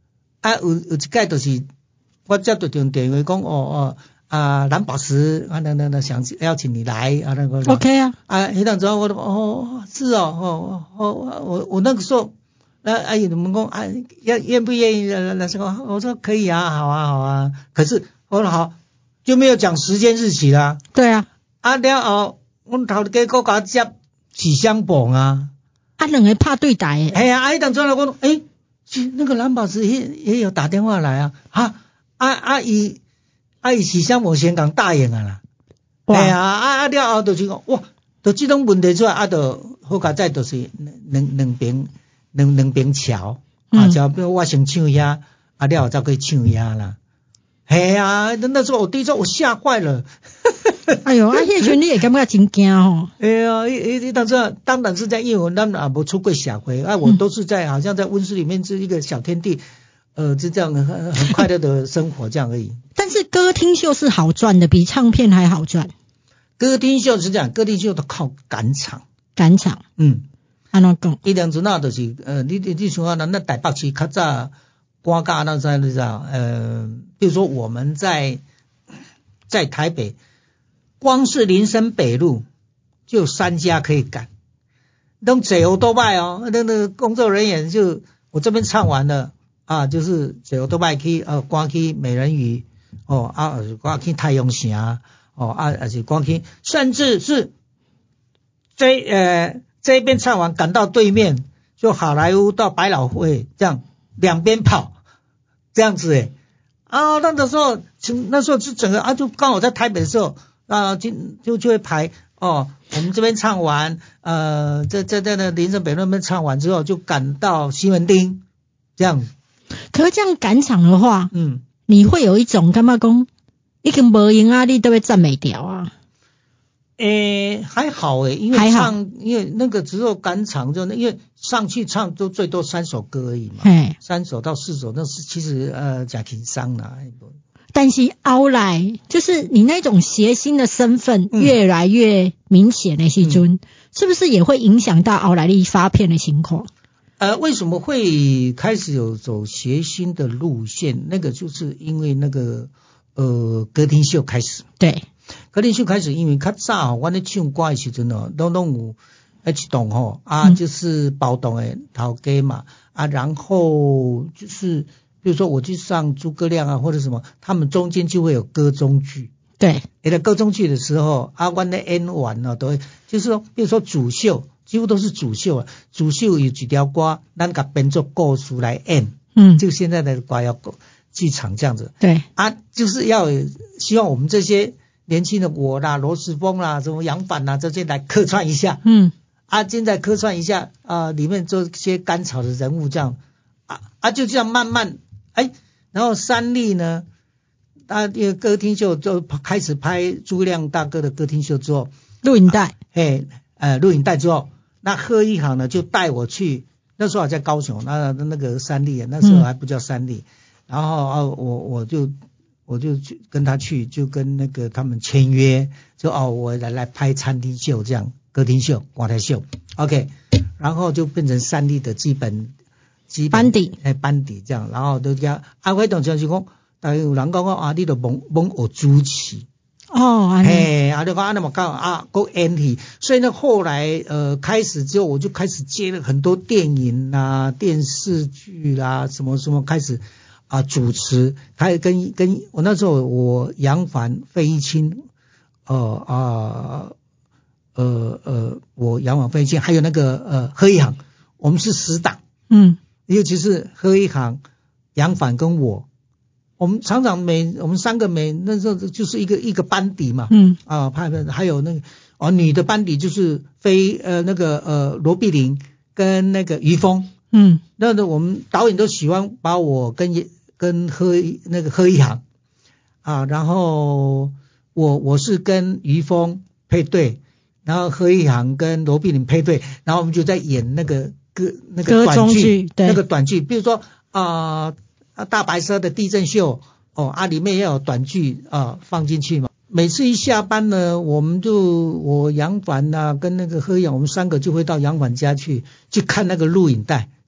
啊有有一届就是我接到电电话讲哦哦啊蓝宝石啊那那那想邀请你来啊那个 OK 啊啊那当时我都哦是哦哦哦我我那个时候那阿姨你们讲啊愿愿不愿意来来说我说可以啊好啊好啊可是我说好就没有讲时间日期啦。 对啊啊了后阮头家搁甲接起香磅啊啊两个拍对台诶哎呀啊当时我讲诶那个蓝宝石也也有打电话来啊啊啊啊伊啊伊起香磅先讲答应啊啦哎呀啊啊了后就是讲哇就这种问题出来啊就好佳哉就是两两边两两边桥啊桥比如我先唱遐啊了后再去唱遐啦哎呀那时候我第一次我吓坏了哎呦啊迄阵你会感觉真惊吼哎呀伊伊当时当然是在因为我咱也没出过社会啊我都是在好像在温室里面是一个小天地呃就这样很很快乐的生活这样而已但是歌厅秀是好赚的比唱片还好赚歌厅秀是这样歌厅秀都靠赶场赶场嗯安怎讲伊当初那就是呃你你你想啊咱台北市较早歌家那在你知道呃比如说我们在在台北光是林森北路就有三家可以赶都坐欧多拜哦那那个工作人员就我这边唱完了啊就是坐欧多拜去呃赶去美人鱼哦啊赶去太阳城哦啊还是赶去甚至是这呃这边唱完赶到对面就好莱坞到百老汇这样两边跑这样子诶啊那个时候那时候是整个啊就刚好在台北的时候啊就就就会排哦我们这边唱完呃在在在那林森北路那边唱完之后就赶到西门町这样可是这样赶场的话嗯你会有一种感觉讲已经无用啊你都会赞美掉啊诶还好诶因为唱因为那个只有赶场就因为上去唱都最多三首歌而已嘛三首到四首那是其实呃假轻松啦但是后来就是你那种谐星的身份越来越明显的时阵、嗯、是不是也会影响到后来你发片的情况呃为什么会开始有走谐星的路线那个就是因为那个呃歌厅秀开始对歌厅秀开始因为较早我咧唱歌的时阵哦拢拢有一栋吼啊、嗯、就是包栋的头家嘛啊然后就是比如说我去上诸葛亮啊或者什么他们中间就会有歌中剧对在歌中剧的时候啊我咧演完了都会就是说比如说主秀几乎都是主秀啊主秀有几条歌咱给编作故事来演嗯就现在的歌谣剧场这样子对啊就是要希望我们这些年轻的我啦罗时丰啦什么杨凡啦这些来客串一下嗯啊现在客串一下啊里面这些甘草的人物这样啊啊就这样慢慢哎然后三立呢啊因为歌厅秀就开始拍诸葛亮大哥的歌厅秀之后录影带嘿呃录影带之后那贺一航呢就带我去那时候还在高雄那那个三立那时候还不叫三立、嗯、然后啊我我就我就去跟他去就跟那个他们签约就哦我来来拍餐厅秀这样歌厅秀舞台秀 OK 然后就变成三立的基本基本班底哎班底这样然后都叫啊我当时就讲大概有人讲啊你都蒙蒙学主持哦嘿啊就讲啊那么讲啊够演戏所以呢后来呃开始之后我就开始接了很多电影啦电视剧啦什么什么开始啊，主持，还跟跟我那时候我杨凡、费玉清，呃啊呃呃，我杨凡、费玉清，还有那个呃贺一航，我们是死党，嗯，尤其是贺一航、杨凡跟我，我们常常每我们三个每那时候就是一个一个班底嘛，嗯啊，还还有那个哦女的班底就是飞呃那个呃罗碧玲跟那个于峰，嗯，那个我们导演都喜欢把我跟跟贺那个贺一航啊，然后我我是跟于峰配对，然后贺一航跟罗碧玲配对，然后我们就在演那个歌那个短剧，那个短剧，比如说啊、呃、大白鲨的地震秀哦啊，里面要有短剧啊放进去嘛。每次一下班呢，我们就我杨凡啊跟那个贺一航，我们三个就会到杨凡家去去看那个录影带。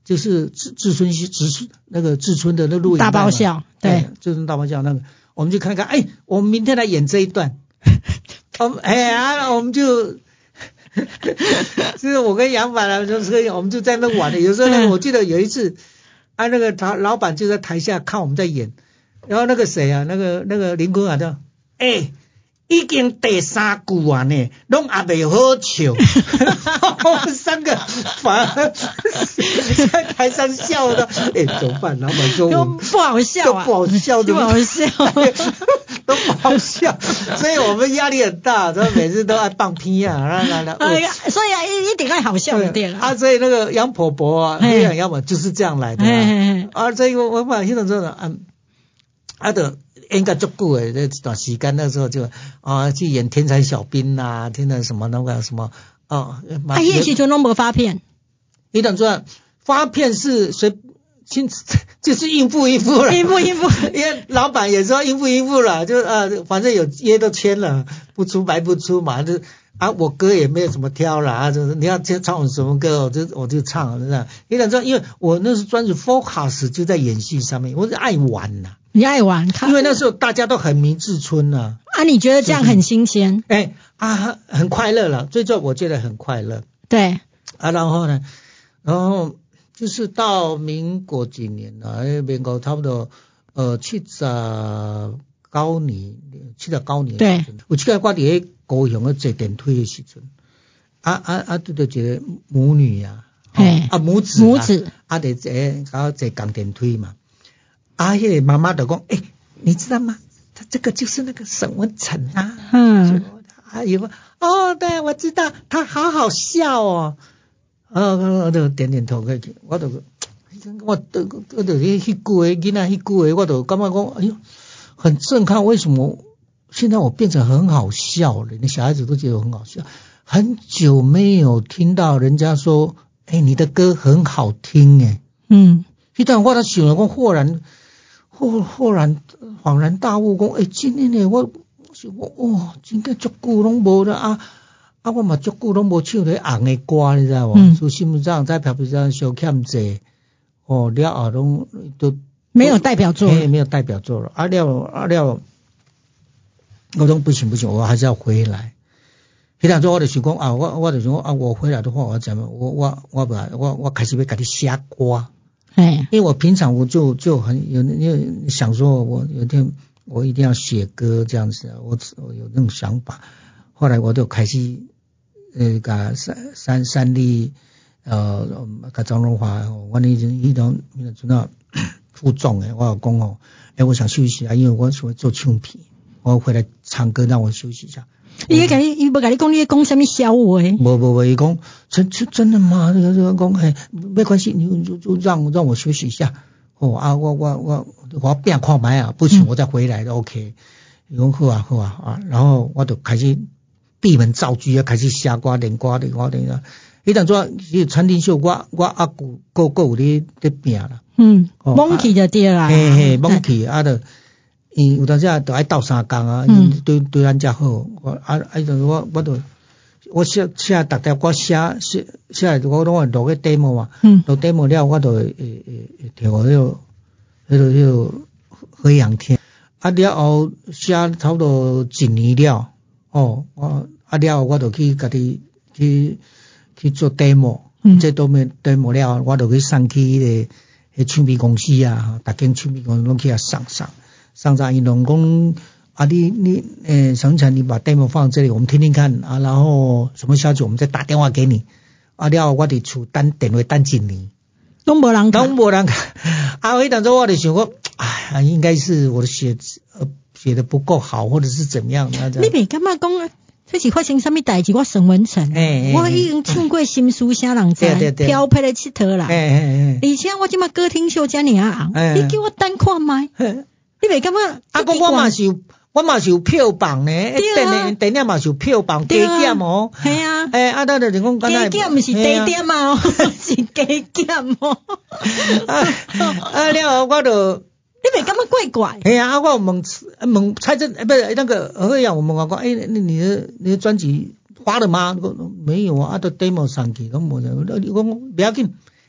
就是志志村志那个志村的那录影大爆笑，对， 志村大爆笑那个，我们就看看，哎，我们明天来演这一段，我们哎呀，我们就。就是我跟杨凡啊，就是我们就在那玩的。有时候呢，我记得有一次，啊，那个他老板就在台下看我们在演，然后那个谁啊，那个那个林坤啊，就哎，已经第三句啊呢，拢还没好笑，我们三个反而在台上笑的，哎，怎么办？老板说我们不好笑啊， 不好笑， 不好笑。 都不好笑，所以我们压力很大，所以每次都爱放屁啊，来来来， 所以啊，一定要好笑一点啊。所以那个杨婆婆啊，那样要么就是这样来的啊。啊，所以我我把那种说的啊，啊的应该足够诶，这段时间那时候就啊去演天才小兵呐，天才什么那个什么啊。 啊，那时阵拢无发片， 你等说发片是随。就是应付应付了， 应付应付， 因为老板也说应付应付了，就啊，反正有约都签了，不出白不出嘛，就啊，我歌也没有什么挑了啊，就是你要唱我什么歌，我就我就唱，是这样。你想说，因为我那是专注 focus 就在演戏上面，我是爱玩呐、啊， 你爱玩， 因为那时候大家都很迷志村呐、 啊。啊，你觉得这样很新鲜？ 哎啊，很快乐了，最终我觉得很快乐。 对啊，然后呢，然后。就是到民国几年了，哎，民国差不多呃七十九年，七十九年。 对。 有记得我伫高雄咧坐电梯的时阵，啊啊啊，拄到一个母女啊， 嘿， 啊母子， 母子， 啊伫坐，搞坐港电梯嘛，啊，迄个妈妈就讲，哎，你知道吗？他这个就是那个沈文成啊。 嗯。 啊有哦，对，我知道，他好好笑哦。啊，我就点点头去，我就，我都我就迄句话，囡仔迄句话，我就感觉讲，哎呦，很震撼。为什么现在我变成很好笑了？那小孩子都觉得很好笑。很久没有听到人家说，哎、欸，你的歌很好听，哎，嗯，迄段我都想了，我豁然，豁豁然恍然大悟，讲，哎、欸，今天呢，我我哇，真个足久拢无了啊。啊，我嘛足久拢无唱咧红的歌，你知道无？嗯，所以心目上在票票上小欠济，哦，了后拢都没有代表作， 没有代表作了。啊了啊了，我讲不行不行，我还是要回来。迄当时我就想讲啊，我我就想讲啊，我回来的话，我怎么我我我把我我开始要给你写歌，哎，因为我平常我就就很有有想说，我有一天我一定要写歌这样子，我我有那种想法。后来我就开始，呃，甲三三三立，呃，甲张荣华，我那种迄种那种那副总诶，我有讲哦，诶，我想休息啊，因为我想做唱片，我回来唱歌，让我休息一下。 伊甲你，伊无甲你讲，你讲什么笑话？ 无无无，伊讲真真真的吗？这个这个讲，哎，没关系，你就就让让我休息一下。哦啊，我我我我变看卖啊，不行，我再回来的 OK。伊讲好啊好啊啊，然后我就开始。闭门造车啊，开始写歌练歌练歌练啊！迄当作迄餐厅秀，我我阿舅个个有咧咧拼啦。嗯， 蒙起就对啦。 嘿嘿，蒙起啊，就伊有当时啊，就爱斗相共啊，嗯，对对咱遮好。我啊啊，就我我就我写写逐条歌写写写来，我拢会录个 demo 嘛。嗯，录 demo 了，我就会会会摕互迄个迄个迄个飞扬听。啊了后写差不多一年了。哦，我啊了，我就去家己去去做 demo，嗯，这都没 demo 了，我就去送去迄个迄唱片公司啊，大间唱片公司拢去啊上上上上，伊拢讲啊，你你诶，沈成，你把 demo 放这里，我们听听看啊，然后什么消息我们再打电话给你。啊了，我伫厝等电话等一年， 拢无人， 拢无人。啊，迄当时我就想讲，哎，应该是我的写呃。写得不够好，或者是怎么样？那你别干嘛讲啊？这是发生什么代志？我沈文成，欸欸、我已经唱过心书啥人知，飘配咧佚佗啦。欸欸欸、而且我即马歌厅秀遮尔啊红，你叫我等看卖，你别干嘛？ 啊，我我嘛是有，我嘛是有票房呢，电影电影嘛是有票房加减哦。 系啊， 诶，啊，咱就是讲加减毋是低点嘛，是加减哦。 啊了，我就。 你别感觉怪怪？ 哎呀，啊，我问问蔡正，不是那个何阳，我们讲讲，哎，你你的你的专辑发了吗？没有啊，啊，都 demo 上去，都没有。你讲不要紧，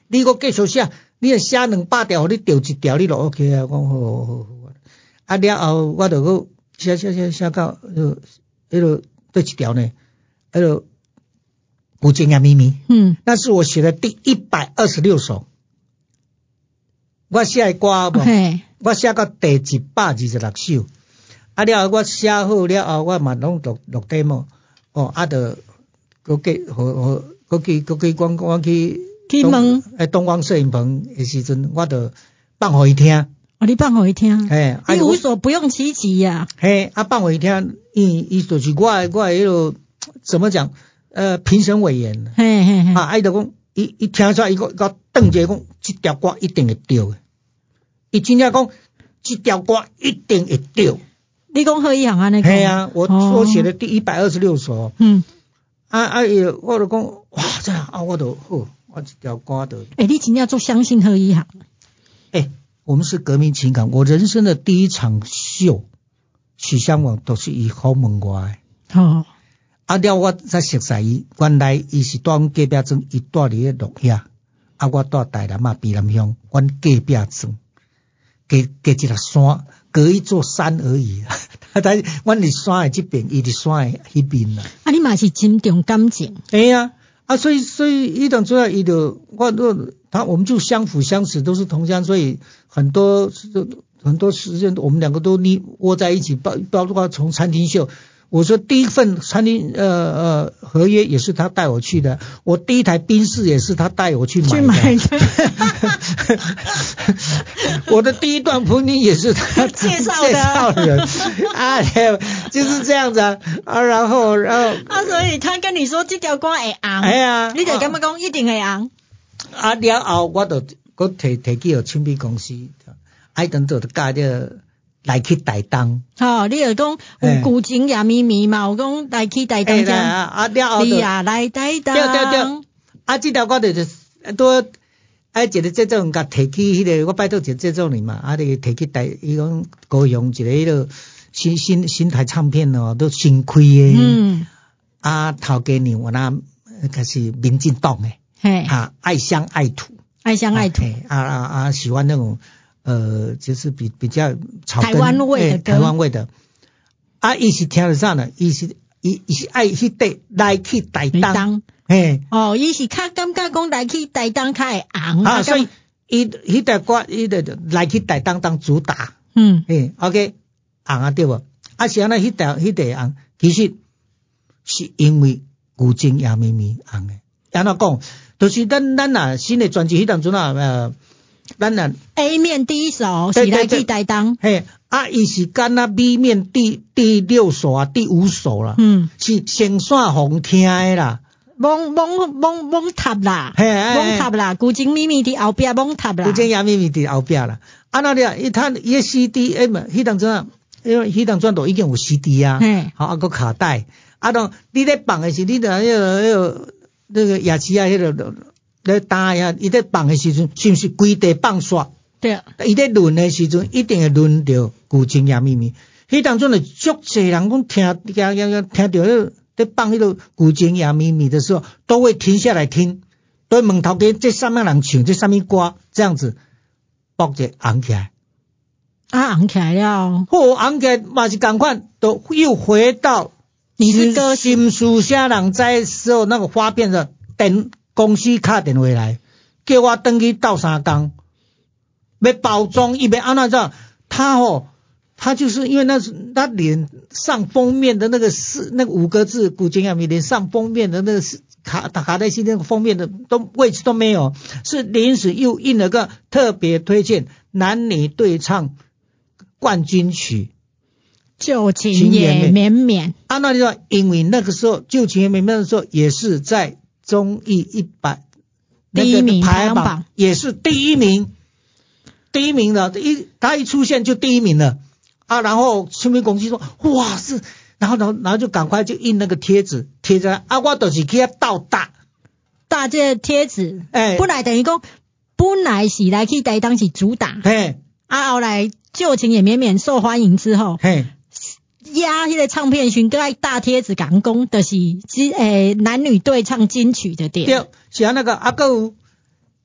你搁继续写，你若写两百条，你调一条你就 OK 啊。我讲好好好，啊了后我就搁写写写写到迄迄个对一条呢，迄个古今呀咪咪，嗯，那是我写的第一百二十六首。我写的歌无，我写到第一百二十六首。啊了后我写好了后，我嘛拢录录 demo， 哦，啊就搁去和和搁去搁去我我去去问诶东光摄影棚的时阵，我就放互伊听。 哦，你放互伊听， 嘿， 你无所不用其极呀。 嘿，啊放互伊听，伊伊就是我我迄个怎么讲？呃，评审委员。嘿嘿嘿。啊，啊伊就讲，伊伊听出来，伊个个顿者讲，这条歌一定会对的。伊真正讲，这条歌一定会对。 你讲何以行安尼讲？ 嘿啊，我、哦、我写的第一百二十六首。嗯。啊啊伊，我就讲，哇，这样啊，我就好，我这条歌就。 诶、欸，你真正做相信何以行？ 诶、欸，我们是革命情感。我人生的第一场秀，许香网都是以后门外的。哦。啊了，我才熟悉伊，原来伊是住阮隔壁庄，伊住伫咧鹿野，啊我住台南啊卑南乡，阮隔壁庄，隔隔一粒山，隔一座山而已。啊，但阮伫山的这边，伊伫山的迄边啦。 啊，你嘛是真重感情。 哎呀，啊，所以所以伊当主要伊就我都他我们就相辅相成，都是同乡，所以很多很多时间我们两个都腻窝在一起，包包括从餐厅秀。我说第一份餐厅呃呃合约也是他带我去的，我第一台宾士也是他带我去买的。去买的我的第一段婚姻也是他介绍的， 介绍人啊，就是这样子啊。啊然后然后啊，所以他跟你说这条歌会红， 哎呀， 你就感觉讲一定会红。 啊了后我就我提提去了唱片公司，爱等到就加这来去台东。 好、哦，你有讲有古井也咪咪嘛，有讲来去台东这样。 啊了后你也来台东。 对对对。啊，这条歌就是都啊一个制作人甲提起迄、那个，我拜托一个制作人嘛，啊，你提起台，伊讲高雄一个迄个新新新台唱片哦，都新开的。嗯。啊，头家娘我那可是民进党的。嘿。啊，爱乡爱土。爱乡爱土。啊啊啊，喜欢那种。呃，就是比比较草根台湾味的歌， 台湾味的。啊，伊是听得上的，伊是伊伊是爱迄块来去台东，嘿， 哦，伊是较感觉讲来去台东较会红啊，所以伊迄条歌伊的来去台东当主打，嗯，嘿 ，OK， 红啊对无？啊是安那迄条迄条红，其实是因为古井也咪咪红的。安怎讲？就是咱咱啊新的专辑迄当阵啊呃。咱啊 A 面第一首是来去台东， 嘿，啊，伊是干那 B 面第第六首啊，第五首啦，嗯，是先线红听的啦， 蒙蒙蒙蒙塔啦，嘿，蒙塔啦，古井咪咪伫后壁蒙塔啦， 古井也咪咪伫后壁啦，啊那了，伊他伊 C D 诶嘛，迄当阵啊，因为迄当阵都已经有 C D 啊，嘿，好啊个卡带，啊当你咧放的是你的迄个迄个那个雅琪啊迄个。咧打呀，伊咧放的时阵，是不是规地放煞？对啊。伊咧轮的时阵，一定会轮到古井也咪咪。迄当阵的足侪人讲听听听听到迄咧放迄个古井也咪咪的时候，都会停下来听，都会问头家这什么人唱，这什么歌，这样子，卜者红起来。 啊，红起来了。 好，红起来嘛是同款，都又回到你是歌新书写人在时候那个发片的等。公司打电话来，叫我回去斗三工，要包装，伊要安怎做？他哦，他就是因为那是他连上封面的那个是那个五个字，古井也咪连上封面的那个是卡卡带系那个封面的都位置都没有，是临时又印了个特别推荐男女对唱冠军曲， 旧情也绵绵。 啊，那就说，因为那个时候旧情也绵绵的时候，也是在。综艺一百第一名排行榜也是第一名，第一名的，一他一出现就第一名了啊！然后唱片公司说哇是，然后然后然后就赶快就印那个贴纸贴在啊，我就是去倒大大这贴纸，哎，本来等于讲本来是来去台东是主打，嘿，啊后来旧情也绵绵受欢迎之后，嘿。压迄个唱片群，搁爱大贴子讲讲，就是即诶男女对唱金曲的点。 对，像那个啊，个有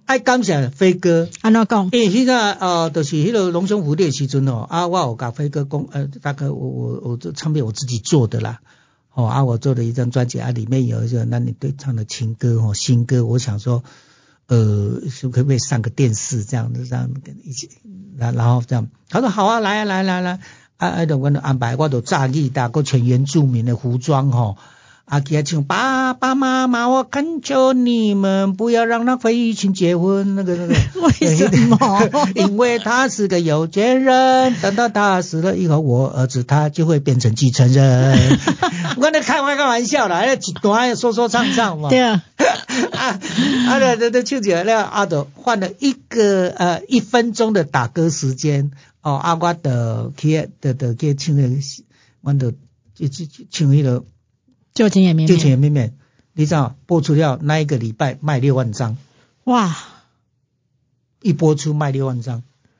爱感谢飞哥。 安怎讲？ 因为迄个呃，就是迄个龙兄福利的时阵哦，啊，我有甲飞哥讲，呃，大概我我我这唱片我自己做的啦。哦啊，我做了一张专辑啊，里面有一个那你对唱的情歌哦，新歌，我想说，呃，是可不可以上个电视这样子，这样一起，然然后这样，他说好啊，来啊来来来，啊啊，就我就安排，我就炸义大个全原住民的服装吼。啊，给他唱爸爸妈妈，我恳求你们不要让他飞禽结婚，那个那个， 为什么？ 因为他是个有钱人，等到他死了以后，我儿子他就会变成继承人。我那开玩开玩笑啦，那一段说说唱唱嘛。 对啊， 啊，啊，那那那唱起来了，啊，就换了一个呃一分钟的打歌时间哦，啊，我的去的的去唱那个，我的就就唱那个。 旧情也绵绵， 旧情也绵绵，你知道播出了那一个礼拜卖六万张， 哇！ 一播出卖六万张，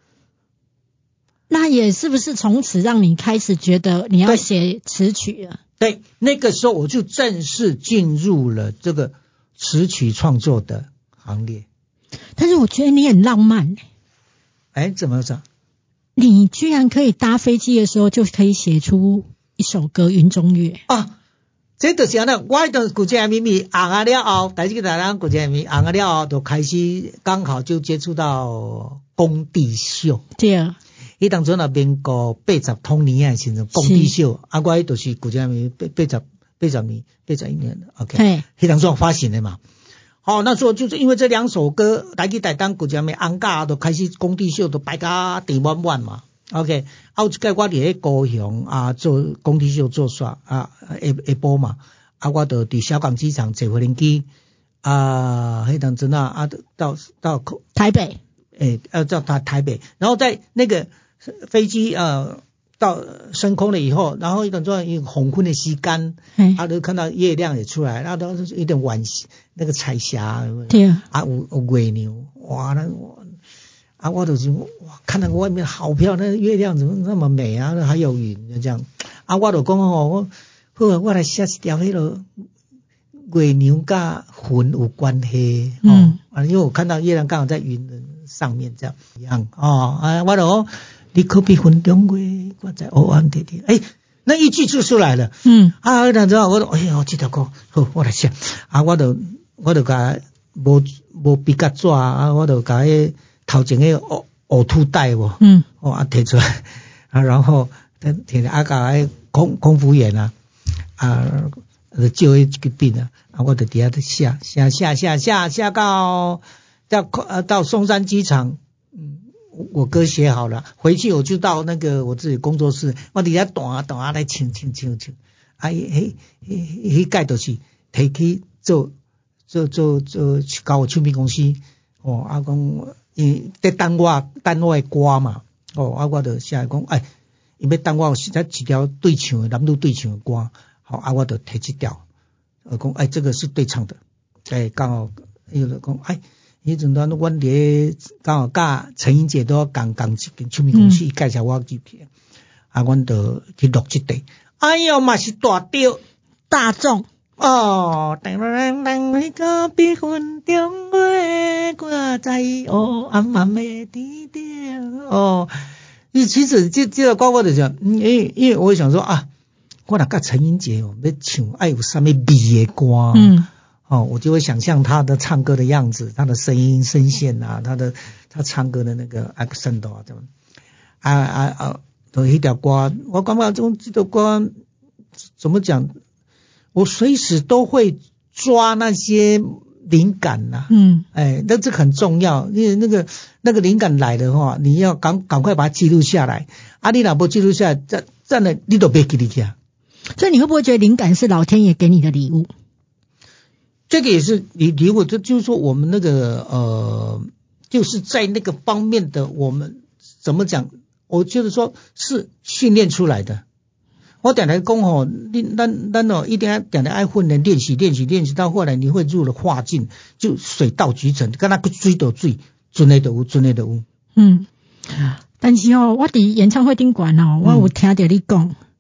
那也是不是从此让你开始觉得你要写词曲了？ 对，那个时候我就正式进入了这个词曲创作的行列。 但是我觉得你很浪漫， 哎，怎么讲？ 你居然可以搭飞机的时候就可以写出一首歌《云中月》 啊！这就是安尼，我迄古剑咪咪红啊了后，第一个大人古剑咪红啊了后，就开始刚好就接触到工地秀。 对啊， 迄当阵啊，民国八十通年啊，时阵工地秀，啊，我迄就是古剑咪八八十八十年八十一年的 ，OK， 迄当阵发行的嘛。好、哦，那时候就是因为这两首歌，来去台当古剑咪红架都开始工地秀都摆甲地满满嘛。OK， 啊，有一届我伫咧高雄啊做工地秀做煞啊下下晡嘛，啊，我就伫小港机场坐飞机啊，迄当阵啊啊到到台北， 诶，呃，到台台北，然后在那个飞机呃到升空了以后，然后一等转一个红昏的时间，啊，就看到月亮也出来，然后都是有点晚那个彩霞， 对啊， 啊有有月亮，哇那。啊，我就是哇，看那个外面好漂亮，那月亮怎么那么美啊？还有云这样。啊，我就讲吼，我好，我来写一条迄个月亮甲云有关系。嗯。啊，因为我看到月亮刚好在云的上面，这样一样。哦，啊，我就讲，你可比云中月，我在黑暗地点。哎，那一句就出来了。嗯。啊，然之后我就哎呀，这条歌好，我来写。啊，我就我就甲无无笔甲纸啊，我就甲迄。头前个呕呕吐袋无，嗯，哦啊摕出来，啊然后摕啊甲迄空空服员啊，啊借迄一个笔啊，啊我就伫遐写写写写写写到到呃到松山机场，嗯，我歌写好了，回去我就到那个我自己工作室，我伫遐弹啊弹啊来唱唱唱唱，啊迄迄迄届就是摕去做做做做搞我唱片公司，哦啊讲。因在等我等我的歌嘛，哦，啊，我就写讲，哎，伊要等我有写一条对唱的男女对唱的歌，好，啊，我就摕一条，我讲，哎，这个是对唱的，哎，刚好，伊就讲，哎，迄阵咱阮伫刚好甲陈英姐都共共一间唱片公司介绍我入去，啊，阮就去录一块，哎哟，嘛是大调大众。 哦，噔噔噔，你个比云中月，我在黑暗暗的地点。哦，你其实这这个歌我就讲，因为因为我想说啊，我若甲陈英杰哦要唱爱有啥物味的歌，嗯，哦，我就会想象他的唱歌的样子，他的声音声线啊，他的他唱歌的那个 accent 啊，这样啊啊啊，都一条歌，我感觉这种这条歌怎么讲？我随时都会抓那些灵感呐、啊，嗯，哎，那这很重要，因为那个那个灵感来的话，你要赶赶快把它记录下来。啊，你若不记录下来，这这呢你都别记录下。 所以你会不会觉得灵感是老天爷给你的礼物？ 这个也是礼礼物，这就是说我们那个呃，就是在那个方面的我们怎么讲？我觉得说是训练出来的。我点来讲吼，你咱咱哦一定要点来爱训练练习练习练习到后来你会入了化境，就水到渠成，跟那个水到水，准的就有，准的就有。嗯， 但是哦，我伫演唱会顶管哦，我有听到你讲，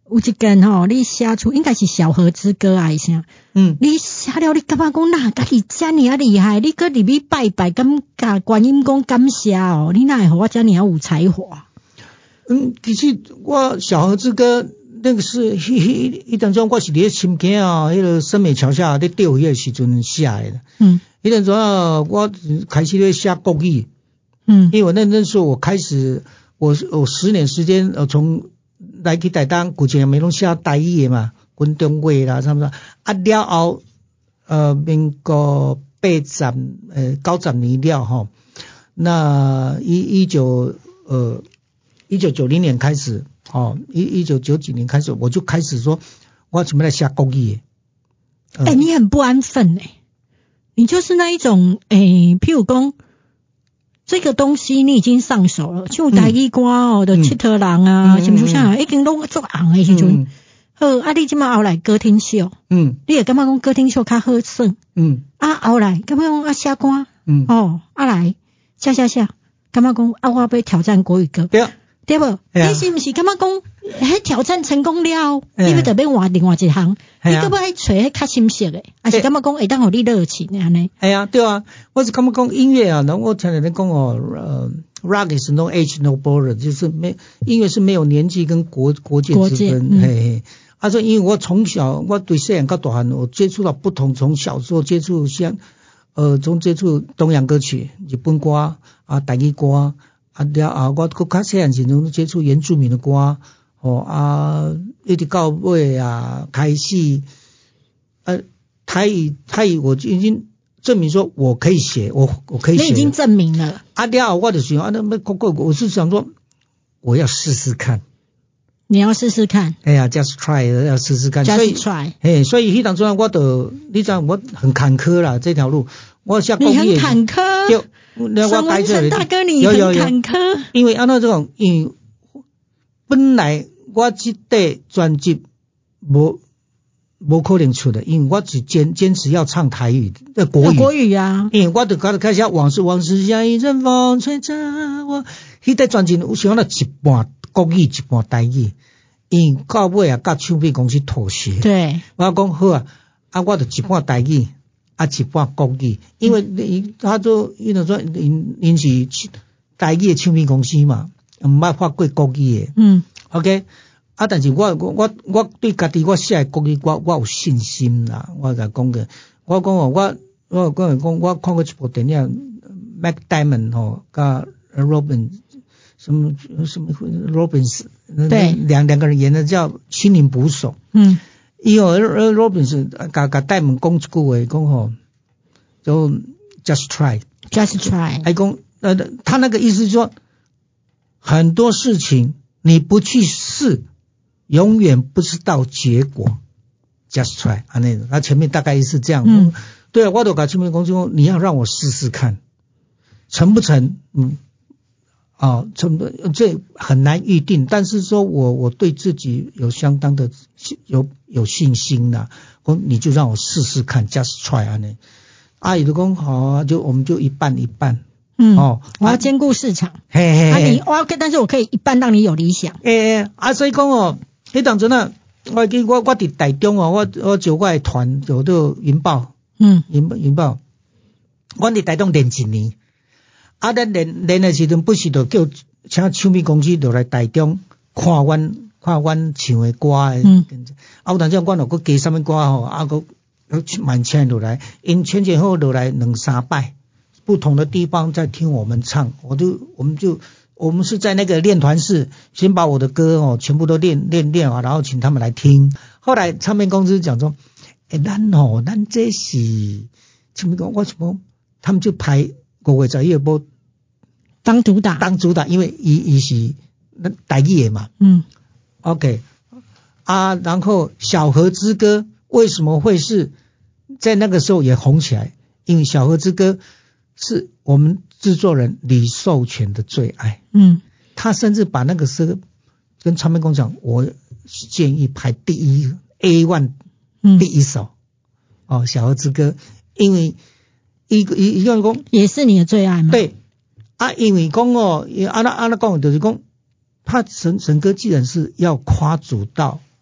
有一件吼，你写出应该是小河之歌啊，一声。嗯，你写了，你感觉讲哪家己遮尔啊厉害？你搁入去拜拜，感甲观音讲感谢哦，你哪会互我遮尔啊有才华？ 嗯，其实我小河之歌那个是迄迄迄当中我是伫深坑啊，迄个深美桥下咧钓鱼的时阵写的。嗯，迄当中啊，我开始咧写国语。嗯，因为我那那时候我开始，我我十年时间，呃，从来去台东，古前没拢写台语的嘛，阮中话啦，差不多。啊了后，呃，民国八十呃九十年了吼，那一一九呃一九九零年开始，哦，一一九九几年开始，我就开始说，我准备来写国语。 哎、呃欸，你很不安分哎、欸，你就是那一种哎、欸，譬如讲。这个东西你已经上手了，像台语歌哦，的七特人啊，什么什么，已经拢做红的时阵，好，啊，你即马后来歌厅秀，嗯，你也感觉讲歌厅秀较好耍，嗯，啊，后来感觉讲啊写歌，嗯，哦，啊来写写写，感觉讲啊我要挑战国语歌， 对啊， 对不？你是不是感觉讲，迄挑战成功了，你要特别换另外一行，你可不可以找迄较深色的，还是感觉讲会当互你热情的安尼？ 哎呀，对啊，我是感觉讲音乐啊，然后我听人讲哦，呃 ，rock is no age no border， 就是没音乐是没有年纪跟国国界之分，嗯、嘿嘿。啊，说因为我从小我对西洋到大汉，我接触到不同，从小时候接触像呃，从接触东洋歌曲、日本歌啊、台语歌。啊了啊，我搁较细汉时阵接触原住民的歌，哦啊，一直到尾啊开始，呃，台语台语我已经证明说我可以写，我我可以写。 你已经证明了。 啊了，我就想啊，那么我我是想说，我要试试看。 你要试试看。 哎呀 ，just try 要试试看。 just try。 哎，所以迄当中我就，你知道我很坎坷啦这条路，我下你很坎坷。 就沈文成大哥，你很坎坷。 因为按照这种，因为本来我这块专辑无无可能出的，因为我只坚坚持要唱台语的国语。 国语啊。 因为我就开始开始往事往事像一阵风吹着我，迄块专辑有想到一半国语一半台语，因为到尾啊，甲唱片公司妥协。 对。 我讲好啊，啊我就一半台语。啊，一半国语，因为伊他都因为说因因是台语的唱片公司嘛，毋捌发过国语的。嗯 ，OK， 啊，但是我我我对家己我写的国语我我有信心啦，我甲讲个，我讲哦，我我讲讲我看过一部电影 ，Mac Diamond 吼，甲 Robin 什么什么 Robins， 对，两两个人演的叫《心灵捕手》。嗯。伊哦 ，Robinson 甲甲戴蒙讲一句话，讲吼，就 just try，just try。 还讲呃，他那个意思是说，很多事情你不去试，永远不知道结果。just try 啊，那他前面大概是这样。嗯，对啊，我都甲前面公司讲，你要让我试试看，成不成？嗯。啊，成这很难预定，但是说我我对自己有相当的有有信心啦。我你就让我试试看 ，just try 啊呢。阿姨就讲好啊，就我们就一半一半。 嗯，哦，我要兼顾市场。 嘿嘿嘿。 啊，你我要但是我可以一半让你有理想。 诶、欸，啊，所以讲哦，迄当阵啊，我记我我伫台中哦，我我招我的团有到云豹。嗯，云云豹，我伫台中练一年。啊，咱练练的时阵，不是就叫请唱片公司就来台中看阮看阮唱的歌的。嗯。啊，有当时阮有搁加什么歌吼，啊，搁蛮请落来，因前前后落来两三摆，不同的地方在听我们唱，我就我们就我们是在那个练团室，先把我的歌哦全部都练练练啊，然后请他们来听。后来唱片公司讲说，诶、欸，咱哦，咱这是唱片公司，我什么，他们就排。五月十一号当主打， 当主打，因为伊伊是台语的嘛。嗯 ，OK 啊，然后小河之歌为什么会是在那个时候也红起来？因为小河之歌是我们制作人李寿全的最爱。嗯，他甚至把那个歌跟唱片公司讲，我建议排第一 A 一 第一首。嗯、哦，小河之歌，因为。一个一一个讲也是你的最爱吗？ 对啊，因为讲哦，按那按那讲就是讲，他神神歌既然是要跨足到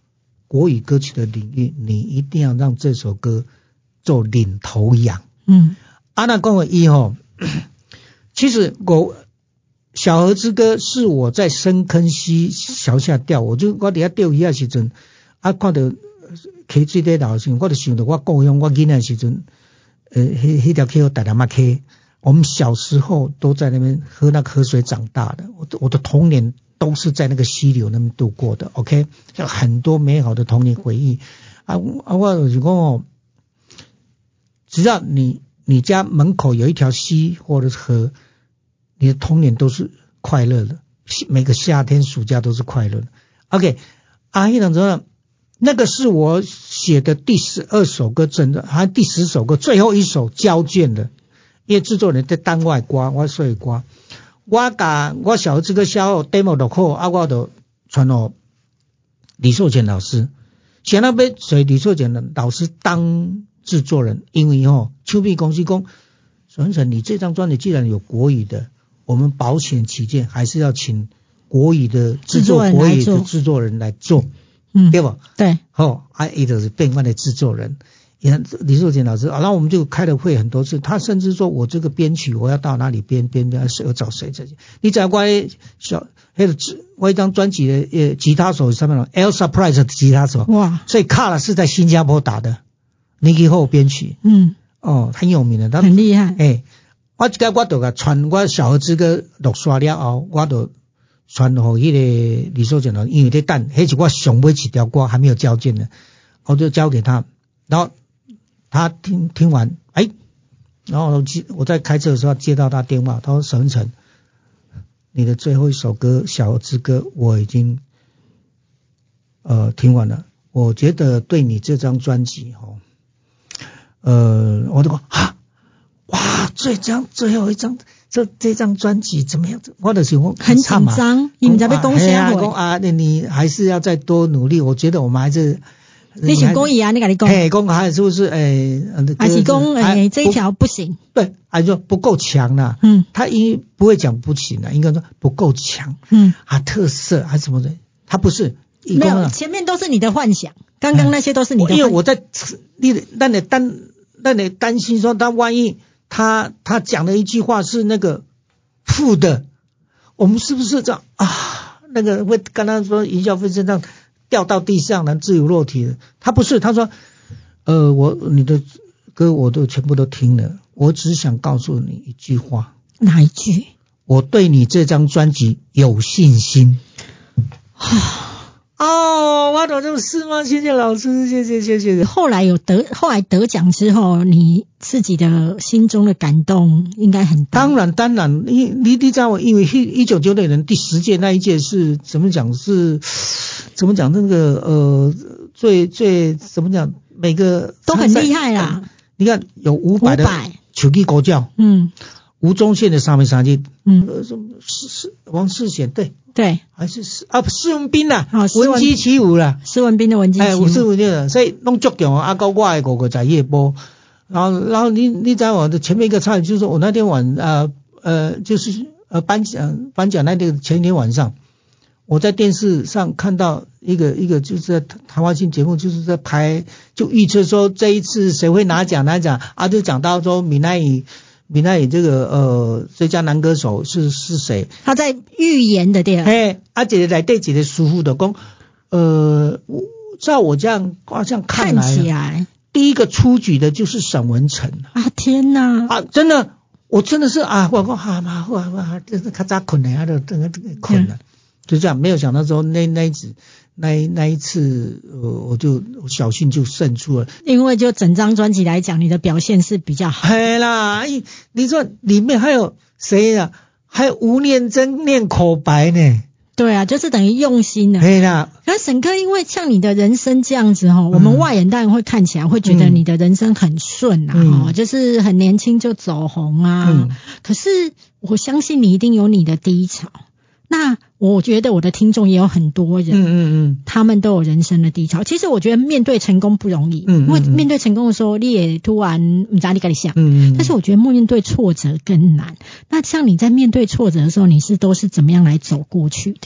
国语歌曲的领域，你一定要让这首歌做领头羊。 嗯， 啊，那跟我一吼，其实我小河之歌是我在深坑溪桥下钓，我就我伫遐钓鱼的时阵，啊，看到溪水在流时，我就想到我故乡我囡仔时阵，呃，迄迄条溪叫大南妈溪，我们小时候都在那边喝那个河水长大的，我的我的童年都是在那个溪流那边度过的 ，OK， 有很多美好的童年回忆。啊啊，我就是讲哦，只要你你家门口有一条溪或者是河，你的童年都是快乐的，每个夏天暑假都是快乐的。OK， 啊，迄种说那个是我写的第十二首歌，真的还第十首歌，最后一首交卷的，因为制作人在单外歌，我所以歌，我甲我小这个小 demo 录好，啊，我就传给李寿全老师，想要要找李寿全老师当制作人，因为吼唱片公司讲，沈晨，你这张专辑既然有国语的，我们保险起见，还是要请国语的制作国语的制作人来做，嗯，对吧？ 对， 好，啊，伊就是变换的制作人。也李寿全老师，啊，然后我们就开了会很多次，他甚至说我这个编曲我要到哪里编编编，要找谁这些。你只要关于小那个我一张专辑的呃吉他手上面有 Elsa Price 的吉他手，哇，所以卡拉是在新加坡打的 ，Nicky Ho 编曲，嗯，哦，很有名的，他很厉害。 哎、欸，我这个我就甲传我小河之歌录刷了后，我就传给迄个李寿全老师，因为在等，迄是我上尾一条歌还没有交件呢，我就交给他，然后。他听听完，哎，然后我在开车的时候接到他电话，他说：“沈晨，你的最后一首歌《小河之歌》我已经呃听完了，我觉得对你这张专辑哦，呃，我就说啊，哇，这张最后一张这这张专辑怎么样？我的时候很紧张，你们在被公司啊， 啊，那你还是要再多努力。我觉得我们还是。” 你想公益啊？你跟你讲， 嘿，公还是不是？诶、欸， 还是公诶，这一条不行。 对，还是说不够强啦。嗯，他应不会讲不行啦，应该说不够强。嗯，啊，特色还是什么的？他不是。 没有，前面都是你的幻想，刚刚那些都是你的幻想。 因为我在，你让你担，让你担心说，他万一他他讲的一句话是那个负的，我们是不是这样啊？那个会刚刚说营销费身上。掉到地上了，自由落体了。他不是，他说，呃，我你的歌我都全部都听了，我只想告诉你一句话。 哪一句？ 我对你这张专辑有信心。哦，我懂这种事吗？谢谢老师，谢谢谢谢。 后来有得，后来得奖之后，你自己的心中的感动应该很大。 当然当然，你你你知道我，因为一九九六年第十届那一届是怎么讲是，怎么讲那个呃最最怎么讲每个都很厉害啦。 你看有五百的球技国教，嗯，吴宗宪的三枚三击，嗯，呃是是王世贤对。 对， 还是是啊，施文彬啦，闻鸡起舞啦， 施文彬的闻鸡起舞， 哎，施文彬的，所以弄足强啊，到我的五个在夜播，然后然后你你在我的前面一个插曲，就是我那天晚呃呃就是呃颁奖颁奖那天前一天晚上，我在电视上看到一个一个就是在谈话性节目，就是在拍就预测说这一次谁会拿奖拿奖啊，就讲到说闽南语。闽南语这个呃最佳男歌手是是谁？ 他在预言的对。 哎，啊，这个来对这个舒服的讲，呃，照我这样好像看来， 看起来第一个出局的就是沈文程啊！天哪！ 啊，真的，我真的是啊，我讲啊妈，我我真是咔嚓困了，啊，都这个这个困了，嗯，就这样，没有想到说那那一次。那那一次，呃，我就小幸就胜出了， 因为就整张专辑来讲，你的表现是比较好。 嘿啦，你说里面还有谁啊？还有吴念真念口白呢？ 对啊，就是等于用心了。 嘿啦， 可是沈哥，因为像你的人生这样子哈，嗯，我们外人当然会看起来会觉得你的人生很顺啊，嗯，就是很年轻就走红啊。嗯，可是我相信你一定有你的低潮。那我觉得我的听众也有很多人，嗯嗯嗯，他们都有人生的低潮。其实我觉得面对成功不容易，嗯，嗯，因为面对成功的时候，你也突然不知道你该想，嗯嗯，但是我觉得面对挫折更难。那像你在面对挫折的时候，你是都是怎么样来走过去的？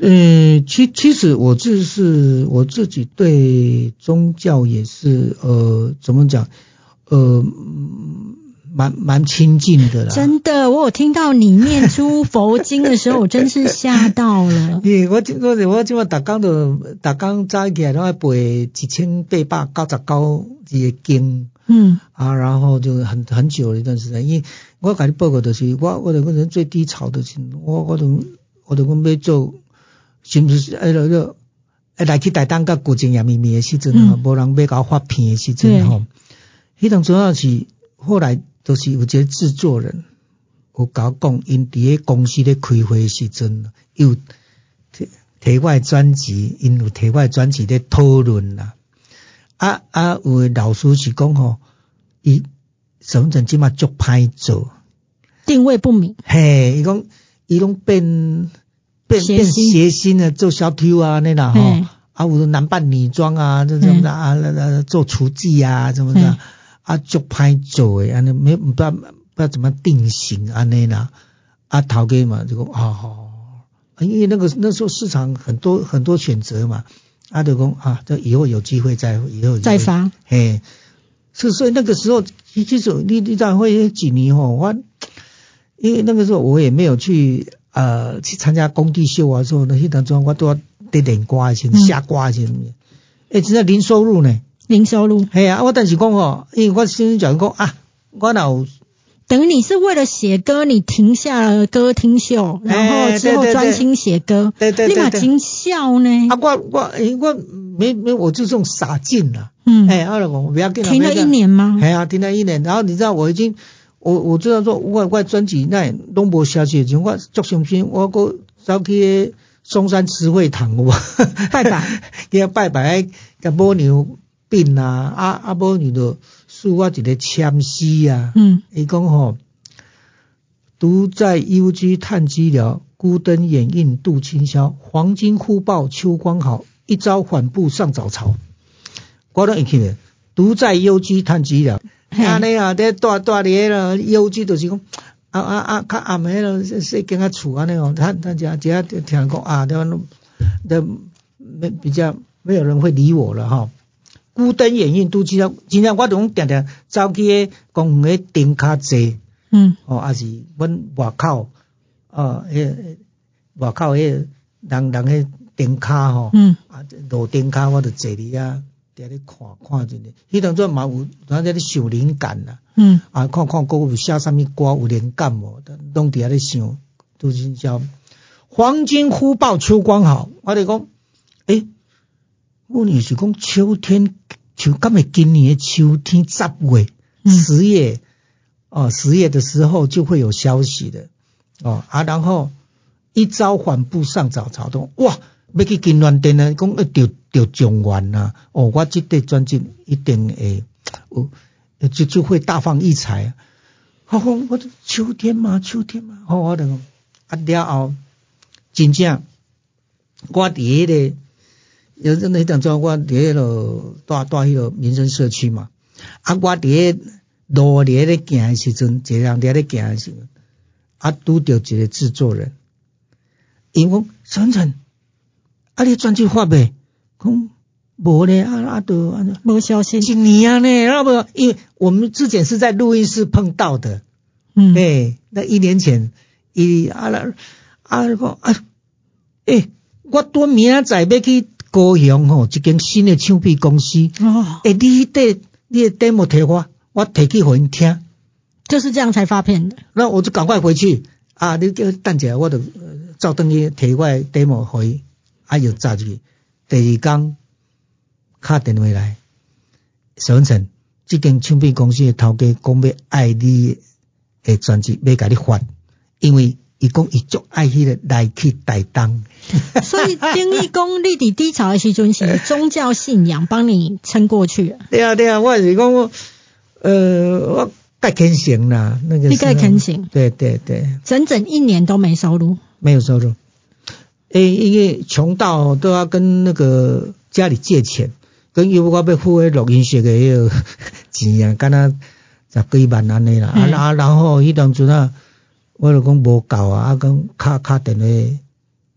嗯，其其实我就是我自己对宗教也是呃怎么讲呃蛮蛮亲近的啦。 真的，我有听到你念出佛经的时候，我真是吓到了。 因为我我我即马逐工都逐工早起来拢爱背一千八百九十九字的经。嗯啊，然后就很很久的一段时间，因为我甲你报告就是，我我就个人最低潮的时候，我我就我就讲要做，是不是？哎了了，哎来去台东甲古晋也秘密的时阵吼，无、嗯、人要甲我发片的时阵吼，迄当主要是后来都是有一个制作人有甲我讲，因伫个公司咧开会的时阵，有提提我的专辑，因有提我的专辑咧讨论啦。啊啊，有的老师是讲吼，伊沈文成即马足歹做， 定位不明。嘿， 伊讲伊拢变变变谐星啊，做小偷啊那啦吼，啊有男扮女装啊，这什么啊，做厨妓啊，什么的，啊足歹做诶，安尼没不知道不知道怎么定型安尼啦，啊头家嘛就讲啊好，因为那个那时候市场很多很多选择嘛。啊，就讲啊，这以后有机会再以后再发， 嘿，是所以那个时候，其实你你在会几年吼，我因为那个时候我也没有去呃去参加工地秀啊，说那些当中我都要得练歌先下歌先，诶，只是零收入呢， 零收入， 嘿啊，我但是讲吼，因为我先讲讲啊，我哪有。 等于你是为了写歌，你停下了歌厅秀，然后之后专心写歌， 对对对， 立马惊笑呢。 啊，我我我没没，我就这种傻劲了。 嗯， 哎，后来我不要跟停了一年吗？ 哎呀，停了一年，然后你知道我已经，我我知道说我我专辑那拢无消息，就我足伤心，我个走去松山慈惠堂我拜拜， 给拜拜，甲母娘病啊，啊啊母娘就赐我一个签诗啊，嗯，伊讲吼，独在 U G 探机疗，孤灯掩映度清宵，黄金忽报秋光好，一朝缓步上早朝。我都会记得，独在 U G 探机疗，安尼啊，在大大咧了 U G 就是讲，啊啊啊，较暗迄咯，细间啊厝安尼哦，他他家家听讲啊，都都没比较没有人会理我了哈。孤灯掩映度清宵，真正我都常常走去个公园个灯卡坐，嗯，哦，还是阮外口，哦，迄外口迄人人迄灯卡吼，嗯，啊，路灯卡我就坐伫遐，伫咧看看一下，迄当阵嘛有，咱在咧想灵感啦，嗯，啊，看看各有写啥物歌有灵感无，拢伫遐咧想，都是叫黄金忽报秋光好，我就讲，诶。我你是讲秋天，像今日今年的秋天十月、十月，哦，十月的时候就会有消息的，哦啊，然后一朝缓步上早朝的，哇，要去金銮殿呢，讲要着着状元呐，哦，我这块专辑一定会，哦，就就会大放异彩啊！我讲我秋天嘛，秋天嘛，好、哦，我就讲啊了后，真正我伫迄个。有那那当中我伫迄落大大迄落民生社区嘛，啊我伫迄路咧咧行的时阵，一个人伫咧行的时阵，啊拄着一个制作人，因讲晨晨，啊你专辑发未？讲无咧，啊啊都啊无消息， 一年啊呢，那不因为我们之前是在录音室碰到的，嗯，哎，那一年前，伊啊啦啊讲啊，诶，我多明仔载要去。高雄吼，一间新的唱片公司。哦，诶、欸，你迄个你的 demo 摕我，我摕去互因听， 就是这样才发片的。 那我就赶快回去啊！你叫等一下，我就照等于摕我的 demo 互伊，啊又炸入去。第二天打电话来，沈文成，这间唱片公司的头家讲要爱你的专辑，要甲你发，因为伊讲伊足爱迄个来去台东。 所以等于讲你伫低潮的时阵是宗教信仰帮你撑过去了。 对啊对啊，我是讲我呃我该虔诚啦，那个你该虔诚。 对对对， 整整一年都没收入。 没有收入。诶，因为穷到都要跟那个家里借钱，跟有我要付迄录音室的迄个钱啊，敢若十几万安尼啦。啊然然后迄当阵啊，我就讲无够啊，啊讲敲敲电话。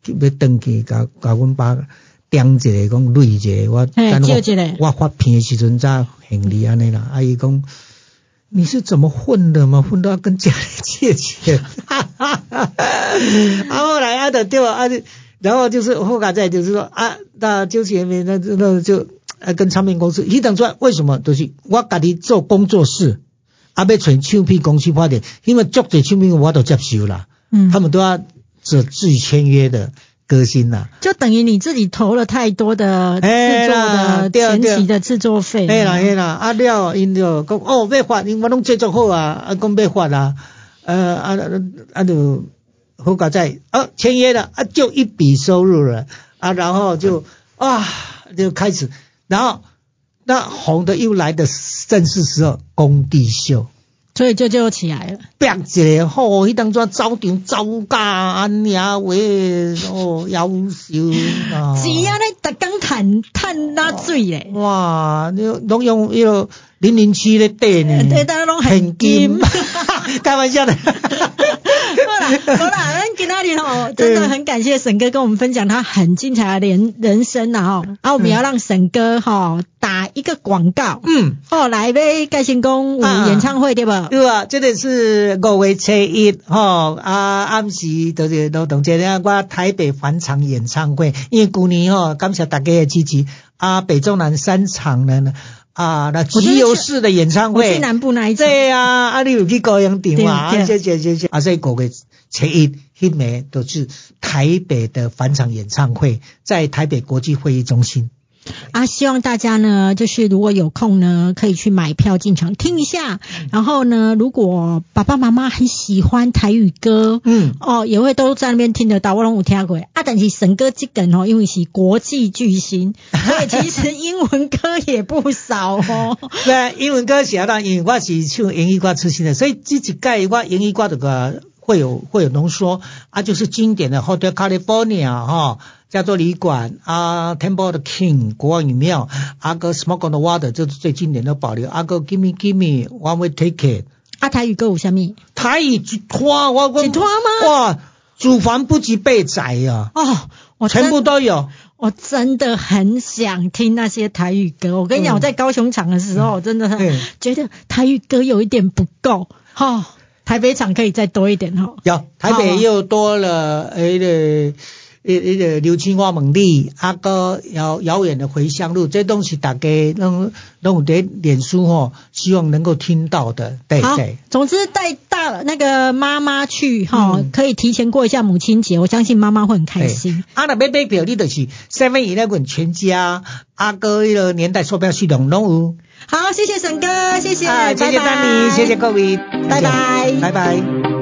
要登去甲甲阮爸点一个讲累一个，我等我我发片的时阵才行李安尼啦。阿姨讲你是怎么混的嘛？混到要跟家里借钱，哈哈哈。啊后来啊的对啊，然后就是后来再就是说啊，那就是那那那就呃跟唱片公司，一等出来为什么都、就是我家己做工作室，啊要找唱片公司发电，因为足多唱片我都接受啦，嗯，他们都要做自己签约的歌星啦， 就等于你自己投了太多的制作的前期的制作费。 嘿啦嘿啦，啊了因就讲哦要发，因我拢制作好啊，啊讲要发啊，呃啊啊就好佳在啊签约了啊就一笔收入了啊，然后就啊就开始，然后那红的又来的正是时候工地秀。 所以就就起来了， 变一个吼，迄当阵走场走甲安呀喂哦，夭寿啊！ 是啊，你逐工趁趁哪水咧？ 哇，你拢用迄个零零七咧缀呢， 对，当然拢现金， 开玩笑的。 好啦，好啦，咱今仔日吼，真的很感谢沈哥跟我们分享他很精彩的人人生啊吼，啊，我们要让沈哥吼打一个广告，嗯，哦，来呗，盖成功有演唱会对吧？ 对啊，这个是五月初一吼啊，暗时就是劳动节咧，我台北返场演唱会，因为去年吼感谢大家的支持啊，北中南三场呢。啊，那集邮式的演唱会， 我去南部那一场。 对啊，啊，你有去高雄场嘛？啊，谢谢谢谢。啊，所以五月初一迄暝都是台北的返场演唱会，在台北国际会议中心。 啊，希望大家呢，就是如果有空呢，可以去买票进场听一下。然后呢，如果爸爸妈妈很喜欢台语歌，嗯，哦，也会都在那边听得到。我拢有听过啊，但是沈哥这个哦，因为是国际巨星，所以其实英文歌也不少哦。 对，英文歌写到，因为我是唱英语歌出身的，所以这一届我英语歌这个会有会有浓缩啊，就是经典的 Hotel California 哈。叫做旅馆啊 ，Temple of the King 国王与庙，阿哥 Smoke on the Water 这是最经典的保留，阿哥 Gimme Gimme One Way Ticket。 啊，台语歌有啥咪？ 台语一拖，我我一拖吗？ 哇，祖传不及备载呀！ 哦，我全部都有。 我真的很想听那些台语歌。我跟你讲，嗯、我在高雄场的时候，嗯、真的很觉得台语歌有一点不够哈、哦。台北场可以再多一点哈。 有，台北又多了诶个。一一个刘青花猛力，阿哥遥遥远的回乡路，这东西大家拢拢有在脸书吼，希望能够听到的，对对。 总之带大那个妈妈去哈、嗯，可以提前过一下母亲节，我相信妈妈会很开心。 啊，那买买票你就是 seven eleven 全家，阿哥那个年代售票系统拢有。 好，谢谢沈哥，谢谢， 啊，谢谢丹妮，谢谢各位， 拜拜， 拜拜。